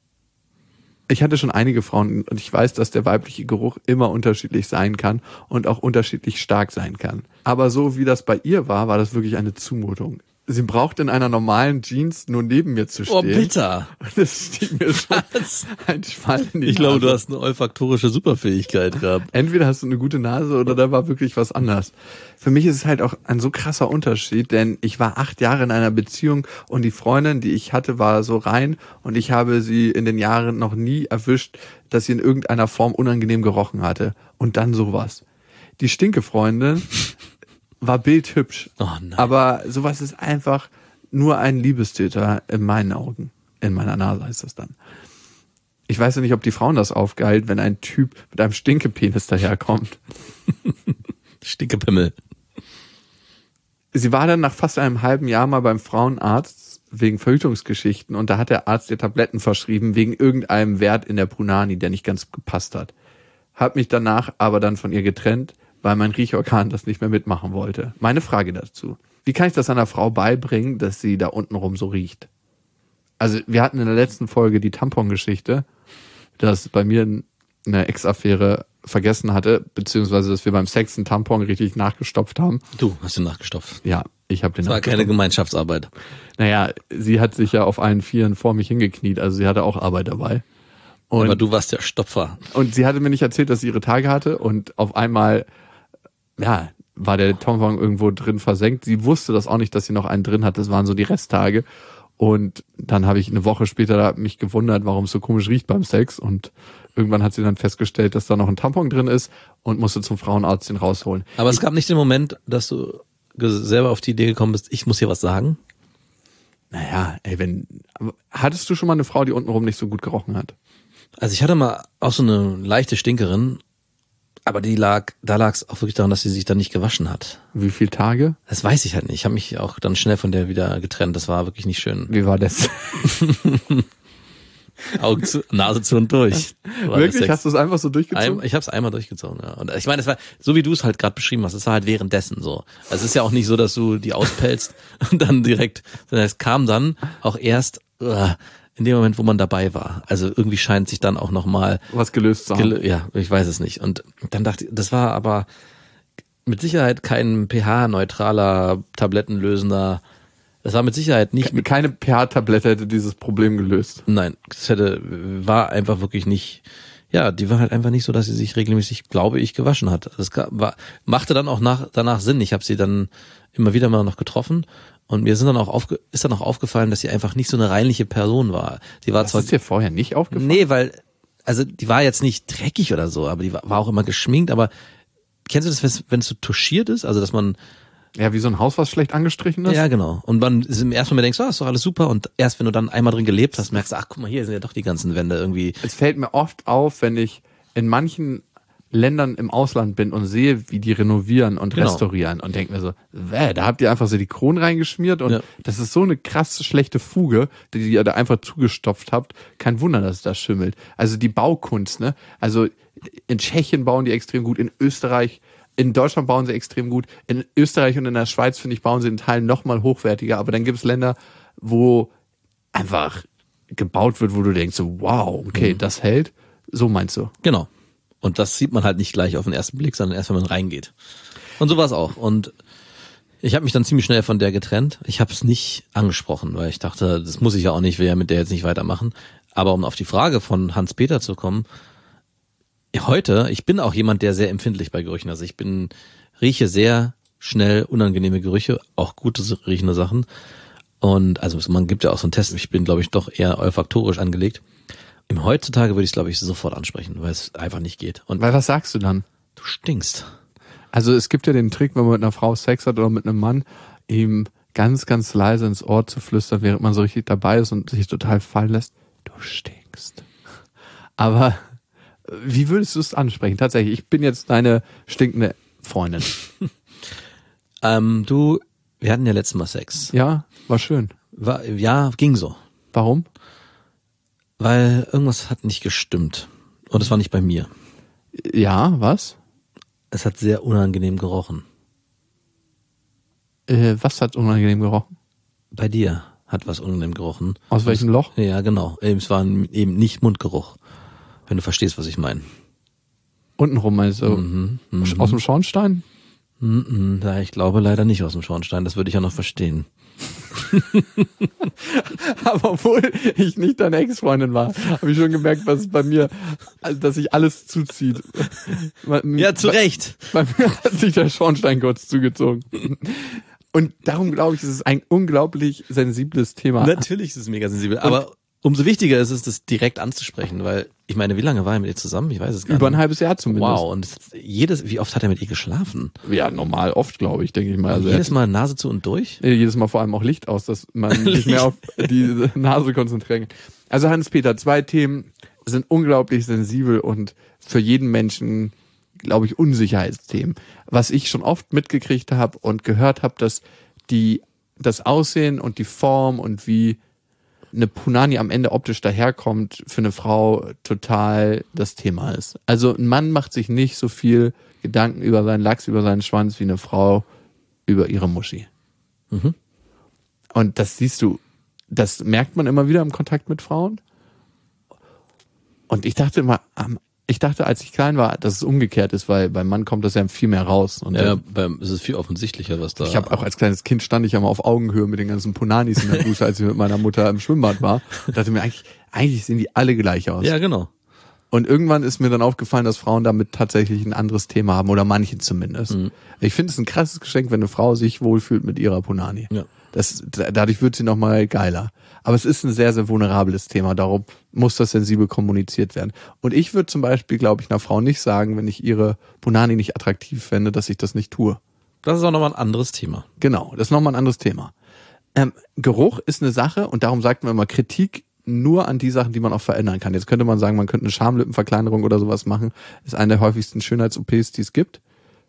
Ich hatte schon einige Frauen und ich weiß, dass der weibliche Geruch immer unterschiedlich sein kann und auch unterschiedlich stark sein kann. Aber so wie das bei ihr war, war das wirklich eine Zumutung. Sie braucht in einer normalen Jeans nur neben mir zu stehen. Oh, bitter. Das stieg mir schon ein Schwall in die Ich glaube, Nase. du hast eine olfaktorische Superfähigkeit gehabt. Entweder hast du eine gute Nase oder da war wirklich was anders. Für mich ist es halt auch ein so krasser Unterschied, denn ich war 8 Jahre in einer Beziehung und die Freundin, die ich hatte, war so rein und ich habe sie in den Jahren noch nie erwischt, dass sie in irgendeiner Form unangenehm gerochen hatte. Und dann sowas. Die Stinkefreundin war bildhübsch. Oh nein. Aber sowas ist einfach nur ein Liebestöter in meinen Augen. In meiner Nase heißt das dann. Ich weiß ja nicht, ob die Frauen das aufgeilt, wenn ein Typ mit einem Stinkepenis daherkommt. Stinkepimmel. Sie war dann nach fast einem halben Jahr mal beim Frauenarzt wegen Verhütungsgeschichten und da hat der Arzt ihr Tabletten verschrieben wegen irgendeinem Wert in der Punani, der nicht ganz gepasst hat. Hab mich danach aber dann von ihr getrennt, weil mein Riechorgan das nicht mehr mitmachen wollte. Meine Frage dazu. Wie kann ich das einer Frau beibringen, dass sie da untenrum so riecht? Also wir hatten in der letzten Folge die Tampongeschichte, dass bei mir eine Ex-Affäre vergessen hatte, beziehungsweise dass wir beim Sex einen Tampon richtig nachgestopft haben. Du hast ihn nachgestopft. Ja, ich habe den Das war keine Gemeinschaftsarbeit. Naja, sie hat sich ja auf allen Vieren vor mich hingekniet, also sie hatte auch Arbeit dabei. Und, Aber du warst der Stopfer. und sie hatte mir nicht erzählt, dass sie ihre Tage hatte und auf einmal, ja, war der Tampon irgendwo drin versenkt. Sie wusste das auch nicht, dass sie noch einen drin hat, das waren so die Resttage. Und dann habe ich eine Woche später mich gewundert, warum es so komisch riecht beim Sex. Und irgendwann hat sie dann festgestellt, dass da noch ein Tampon drin ist und musste zum Frauenarzt den rausholen. Aber es gab nicht den Moment, dass du selber auf die Idee gekommen bist, ich muss hier was sagen? Naja, ey, hattest du schon mal eine Frau, die untenrum nicht so gut gerochen hat? Also ich hatte mal auch so eine leichte Stinkerin, aber da lag es auch wirklich daran, dass sie sich dann nicht gewaschen hat. Wie viele Tage? Das weiß ich halt nicht. Ich habe mich auch dann schnell von der wieder getrennt. Das war wirklich nicht schön. Wie war das? Augen zu, Nase zu und durch. Wirklich? Hast du es einfach so durchgezogen? Ich habe es einmal durchgezogen, ja. Und ich meine, es war so, wie du es halt gerade beschrieben hast, es war halt währenddessen so. Also es ist ja auch nicht so, dass du die auspellst und dann direkt, sondern es kam dann auch erst in dem Moment, wo man dabei war. Also irgendwie scheint sich dann auch nochmal was gelöst zu haben. Ja, ich weiß es nicht. Und dann dachte ich, das war aber mit Sicherheit kein pH-neutraler, tablettenlösender. Das war mit Sicherheit nicht. Keine pH-Tablette hätte dieses Problem gelöst. Nein, war einfach wirklich nicht. Ja, die war halt einfach nicht so, dass sie sich regelmäßig, glaube ich, gewaschen hat. Das machte dann auch danach Sinn. Ich habe sie dann immer wieder mal noch getroffen und mir ist dann auch aufgefallen, dass sie einfach nicht so eine reinliche Person war. Die war das ist dir vorher nicht aufgefallen? Nee, weil also die war jetzt nicht dreckig oder so, aber die war auch immer geschminkt. Aber kennst du das, wenn es so touchiert ist, also dass man ja, wie so ein Haus, was schlecht angestrichen ist? Ja, genau. Und man im ersten Moment denkst, ist doch alles super. Und erst wenn du dann einmal drin gelebt hast, merkst du, ach guck mal, hier sind ja doch die ganzen Wände irgendwie. Es fällt mir oft auf, wenn ich in manchen Ländern im Ausland bin und sehe, wie die renovieren und restaurieren und denke mir so, da habt ihr einfach Silikon reingeschmiert und das ist so eine krass schlechte Fuge, die ihr da einfach zugestopft habt. Kein Wunder, dass es da schimmelt. Also die Baukunst, ne? Also in Tschechien bauen die extrem gut, in Österreich. In Deutschland bauen sie extrem gut. In Österreich und in der Schweiz, finde ich, bauen sie in Teilen noch mal hochwertiger. Aber dann gibt es Länder, wo einfach gebaut wird, wo du denkst, so, wow, okay, das hält. So meinst du? Genau. Und das sieht man halt nicht gleich auf den ersten Blick, sondern erst, wenn man reingeht. Und so war es auch. Und ich habe mich dann ziemlich schnell von der getrennt. Ich habe es nicht angesprochen, weil ich dachte, das muss ich ja auch nicht, will ja mit der jetzt nicht weitermachen. Aber um auf die Frage von Hans-Peter zu kommen, Heute, ich bin auch jemand, der sehr empfindlich bei Gerüchen. Also rieche sehr schnell unangenehme Gerüche, auch gute riechende Sachen. Und also man gibt ja auch so einen Test. Ich bin, glaube ich, doch eher olfaktorisch angelegt. Heutzutage würde ich es, glaube ich, sofort ansprechen, weil es einfach nicht geht. Und weil was sagst du dann? Du stinkst. Also es gibt ja den Trick, wenn man mit einer Frau Sex hat oder mit einem Mann, ihm ganz, ganz leise ins Ohr zu flüstern, während man so richtig dabei ist und sich total fallen lässt. Du stinkst. Aber wie würdest du es ansprechen? Tatsächlich, ich bin jetzt deine stinkende Freundin. Wir hatten ja letztes Mal Sex. Ja, war schön. Ja, ging so. Warum? Weil irgendwas hat nicht gestimmt. Und es war nicht bei mir. Ja, was? Es hat sehr unangenehm gerochen. Was hat unangenehm gerochen? Bei dir hat was unangenehm gerochen. Aus welchem Loch? Ja, genau. Es war eben nicht Mundgeruch. Wenn du verstehst, was ich meine. Untenrum meinst du? Aus dem Schornstein? Ja, ich glaube leider nicht aus dem Schornstein. Das würde ich ja noch verstehen. Aber obwohl ich nicht deine Ex-Freundin war, habe ich schon gemerkt, was bei mir, dass sich alles zuzieht. Ja, zu Recht. Bei mir hat sich der Schornstein kurz zugezogen. Und darum glaube ich, ist es ein unglaublich sensibles Thema. Natürlich ist es mega sensibel, aber umso wichtiger ist es, das direkt anzusprechen, weil ich meine, wie lange war er mit ihr zusammen? Ich weiß es gar nicht. Über ein halbes Jahr zumindest. Wow, und wie oft hat er mit ihr geschlafen? Ja, normal oft, glaube ich, denke ich mal. Also jedes Mal Nase zu und durch? Jedes Mal vor allem auch Licht aus, dass man nicht mehr auf die Nase konzentrieren kann. Also Hans-Peter, 2 Themen sind unglaublich sensibel und für jeden Menschen, glaube ich, Unsicherheitsthemen. Was ich schon oft mitgekriegt habe und gehört habe, dass das Aussehen und die Form und wie eine Punani am Ende optisch daherkommt, für eine Frau total das Thema ist. Also ein Mann macht sich nicht so viel Gedanken über seinen Lachs, über seinen Schwanz wie eine Frau über ihre Muschi. Mhm. Und das siehst du, das merkt man immer wieder im Kontakt mit Frauen. Und ich dachte immer, als ich klein war, dass es umgekehrt ist, weil beim Mann kommt das ja viel mehr raus. Und ja, es ist viel offensichtlicher, was da... Ich habe auch als kleines Kind stand ich ja mal auf Augenhöhe mit den ganzen Punanis in der Dusche, als ich mit meiner Mutter im Schwimmbad war. Und dachte mir, eigentlich sehen die alle gleich aus. Ja, genau. Und irgendwann ist mir dann aufgefallen, dass Frauen damit tatsächlich ein anderes Thema haben, oder manche zumindest. Mhm. Ich finde es ein krasses Geschenk, wenn eine Frau sich wohlfühlt mit ihrer Punani. Ja. Dadurch wird sie nochmal geiler. Aber es ist ein sehr, sehr vulnerables Thema. Darum muss das sensibel kommuniziert werden. Und ich würde zum Beispiel, glaube ich, einer Frau nicht sagen, wenn ich ihre Punani nicht attraktiv fände, dass ich das nicht tue. Das ist auch nochmal ein anderes Thema. Genau, das ist nochmal ein anderes Thema. Geruch ist eine Sache und darum sagt man immer Kritik nur an die Sachen, die man auch verändern kann. Jetzt könnte man sagen, man könnte eine Schamlippenverkleinerung oder sowas machen. Das ist eine der häufigsten Schönheits-OPs, die es gibt.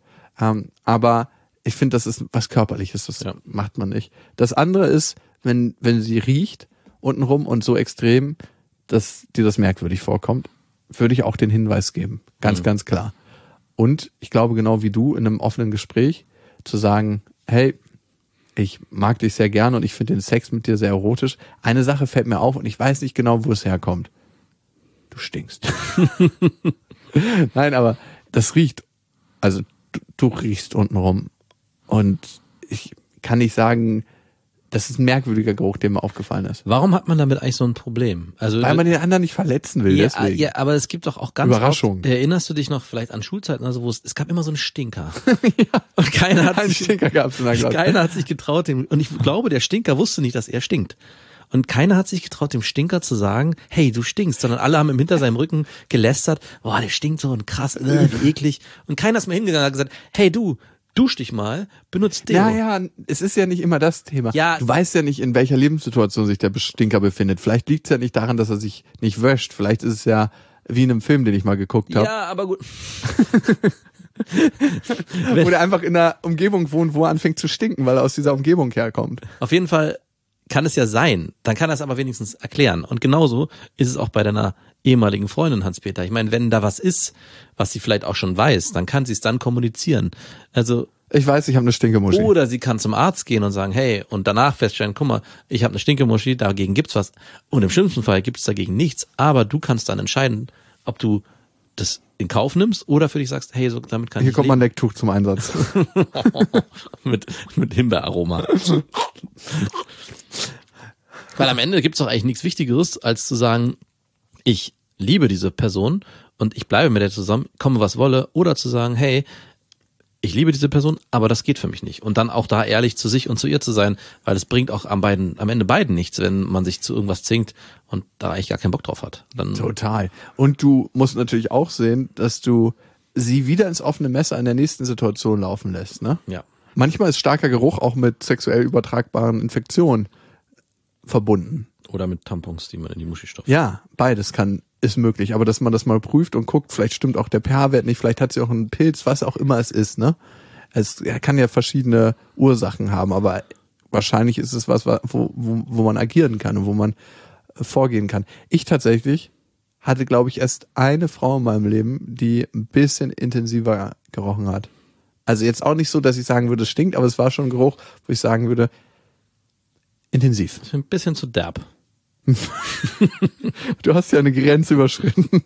Aber ich finde, das ist was Körperliches, das macht man nicht. Das andere ist, wenn sie riecht untenrum und so extrem, dass dir das merkwürdig vorkommt, würde ich auch den Hinweis geben. Ganz, ganz klar. Und ich glaube, genau wie du, in einem offenen Gespräch zu sagen, hey, ich mag dich sehr gerne und ich finde den Sex mit dir sehr erotisch. Eine Sache fällt mir auf und ich weiß nicht genau, wo es herkommt. Du stinkst. Nein, aber das riecht, also du riechst untenrum. Und ich kann nicht sagen, das ist ein merkwürdiger Geruch, der mir aufgefallen ist. Warum hat man damit eigentlich so ein Problem? Also weil man den anderen nicht verletzen will, deswegen. Ja, aber es gibt doch auch ganz Überraschung. Oft, erinnerst du dich noch vielleicht an Schulzeiten, also wo es gab immer so einen Stinker. Ja. Und keiner hat sich getraut, und ich glaube, der Stinker wusste nicht, dass er stinkt. Und keiner hat sich getraut, dem Stinker zu sagen, hey, du stinkst, sondern alle haben hinter seinem Rücken gelästert, boah, der stinkt so und krass, wie eklig. Und keiner ist mal hingegangen und hat gesagt, hey, dusch dich mal, benutzt Deo. Ja, es ist ja nicht immer das Thema. Ja. Du weißt ja nicht, in welcher Lebenssituation sich der Stinker befindet. Vielleicht liegt es ja nicht daran, dass er sich nicht wäscht. Vielleicht ist es ja wie in einem Film, den ich mal geguckt habe. Ja, aber gut. Wo der einfach in einer Umgebung wohnt, wo er anfängt zu stinken, weil er aus dieser Umgebung herkommt. Auf jeden Fall kann es ja sein. Dann kann er es aber wenigstens erklären. Und genauso ist es auch bei deiner ehemaligen Freundin, Hans-Peter. Ich meine, wenn da was ist, was sie vielleicht auch schon weiß, dann kann sie es dann kommunizieren. Also ich weiß, ich habe eine Stinkemuschi. Oder sie kann zum Arzt gehen und sagen, hey, und danach feststellen, guck mal, ich habe eine Stinkemuschi, dagegen gibt's was. Und im schlimmsten Fall gibt's dagegen nichts. Aber du kannst dann entscheiden, ob du das in Kauf nimmst oder für dich sagst, hey, so damit kann ich leben. Hier kommt mein Lecktuch zum Einsatz. mit Himbeeraroma. Weil am Ende gibt's doch eigentlich nichts Wichtigeres, als zu sagen, ich liebe diese Person und ich bleibe mit der zusammen, komme was wolle, oder zu sagen, hey, ich liebe diese Person, aber das geht für mich nicht. Und dann auch da ehrlich zu sich und zu ihr zu sein, weil es bringt auch am Ende beiden nichts, wenn man sich zu irgendwas zwingt und da eigentlich gar keinen Bock drauf hat. Dann total. Und du musst natürlich auch sehen, dass du sie wieder ins offene Messer in der nächsten Situation laufen lässt, ne? Ja. Manchmal ist starker Geruch auch mit sexuell übertragbaren Infektionen verbunden. Oder mit Tampons, die man in die Muschi stopft. Ja, beides ist möglich, aber dass man das mal prüft und guckt, vielleicht stimmt auch der pH-Wert nicht, vielleicht hat sie auch einen Pilz, was auch immer es ist, ne? Es kann ja verschiedene Ursachen haben, aber wahrscheinlich ist es was, wo man agieren kann und wo man vorgehen kann. Ich tatsächlich hatte, glaube ich, erst eine Frau in meinem Leben, die ein bisschen intensiver gerochen hat. Also jetzt auch nicht so, dass ich sagen würde, es stinkt, aber es war schon ein Geruch, wo ich sagen würde, intensiv. Das ist ein bisschen zu derb. Du hast ja eine Grenze überschritten.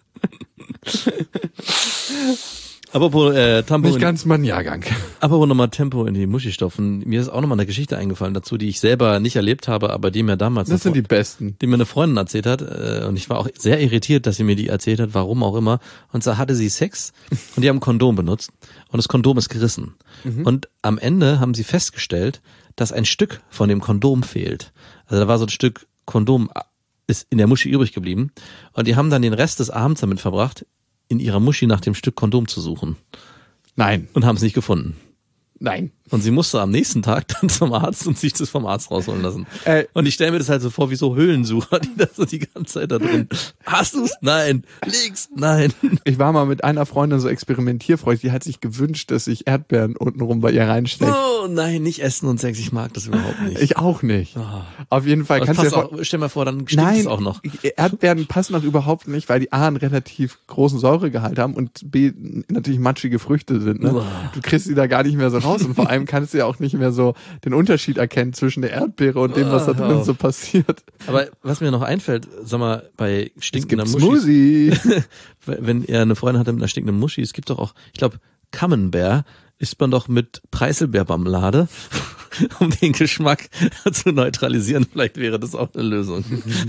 Apropos Tempo. Nicht ganz mein Jahrgang. Apropos nochmal Tempo in die Muschi stopfen. Mir ist auch nochmal eine Geschichte eingefallen dazu, die ich selber nicht erlebt habe, aber die mir damals... Das sind die besten. Die mir eine Freundin erzählt hat. Und ich war auch sehr irritiert, dass sie mir die erzählt hat, warum auch immer. Und zwar hatte sie Sex und die haben ein Kondom benutzt. Und das Kondom ist gerissen. Mhm. Und am Ende haben sie festgestellt, dass ein Stück von dem Kondom fehlt. Also da war so ein Stück Kondom ist in der Muschi übrig geblieben. Und die haben dann den Rest des Abends damit verbracht, in ihrer Muschi nach dem Stück Kondom zu suchen. Nein. Und haben es nicht gefunden. Nein. Und sie musste am nächsten Tag dann zum Arzt und sich das vom Arzt rausholen lassen. Und ich stelle mir das halt so vor wie so Höhlensucher, die da so die ganze Zeit da drin. Hast du's? Nein. Links? Nein. Ich war mal mit einer Freundin so experimentierfreudig, die hat sich gewünscht, dass ich Erdbeeren untenrum bei ihr reinstecke. Oh nein, nicht essen und Sex, ich mag das überhaupt nicht. Ich auch nicht. Oh. Auf jeden Fall kannst du ja stell mal vor, dann stinkt es auch noch. Erdbeeren passen auch überhaupt nicht, weil die A einen relativ großen Säuregehalt haben und B natürlich matschige Früchte sind. Ne? Oh. Du kriegst die da gar nicht mehr so raus und vor allem kannst du ja auch nicht mehr so den Unterschied erkennen zwischen der Erdbeere und dem, was da drin so passiert. Aber was mir noch einfällt, sag mal, bei stinkender Muschi, wenn er eine Freundin hatte mit einer stinkenden Muschi, es gibt doch auch, ich glaube, Camembert isst man doch mit Preiselbeermarmelade, um den Geschmack zu neutralisieren. Vielleicht wäre das auch eine Lösung.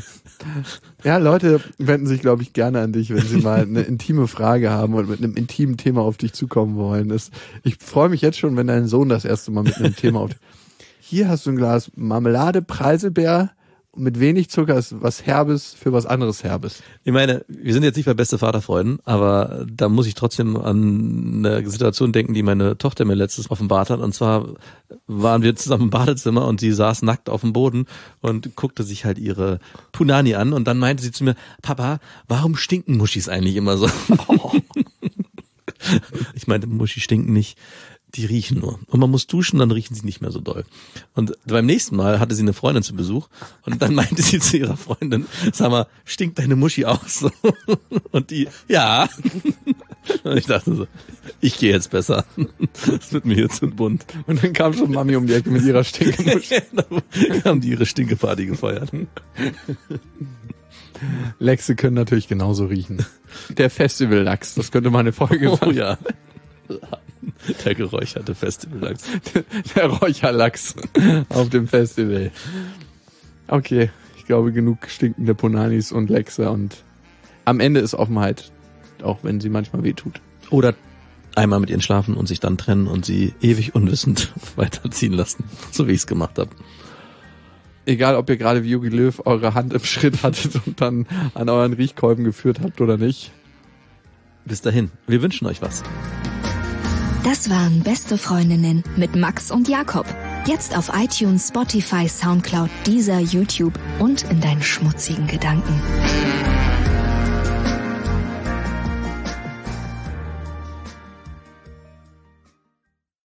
Ja, Leute wenden sich, glaube ich, gerne an dich, wenn sie mal eine intime Frage haben und mit einem intimen Thema auf dich zukommen wollen. Ich freue mich jetzt schon, wenn dein Sohn das erste Mal mit einem Thema auf dich... Hier hast du ein Glas Marmelade, Preiselbeer, mit wenig Zucker ist was Herbes für was anderes Herbes. Ich meine, wir sind jetzt nicht bei beste Vaterfreunden, aber da muss ich trotzdem an eine Situation denken, die meine Tochter mir letztes offenbart hat. Und zwar waren wir zusammen im Badezimmer und sie saß nackt auf dem Boden und guckte sich halt ihre Punani an. Und dann meinte sie zu mir, Papa, warum stinken Muschis eigentlich immer so? Ich meinte, Muschi stinken nicht. Die riechen nur. Und man muss duschen, dann riechen sie nicht mehr so doll. Und beim nächsten Mal hatte sie eine Freundin zu Besuch und dann meinte sie zu ihrer Freundin, sag mal, stinkt deine Muschi auch so? Und die, ja. Und ich dachte so, ich gehe jetzt besser. Das wird mir hier zu bunt. Und dann kam schon Mami um die Ecke mit ihrer Stinkemuschi. Dann haben die ihre Stinkeparty gefeiert. Lachse können natürlich genauso riechen. Der Festival-Lachs, das könnte mal eine Folge sein. Oh ja. Der geräucherte Festivallachs. Der Räucherlachs auf dem Festival. Okay, ich glaube genug stinkende Punanis und Lachse und am Ende ist Offenheit, auch wenn sie manchmal wehtut. Oder einmal mit ihnen schlafen und sich dann trennen und sie ewig unwissend weiterziehen lassen, so wie ich es gemacht habe. Egal, ob ihr gerade wie Jogi Löw eure Hand im Schritt hattet und dann an euren Riechkolben geführt habt oder nicht. Bis dahin, wir wünschen euch was. Das waren Beste Freundinnen mit Max und Jakob. Jetzt auf iTunes, Spotify, Soundcloud, Deezer, YouTube und in deinen schmutzigen Gedanken.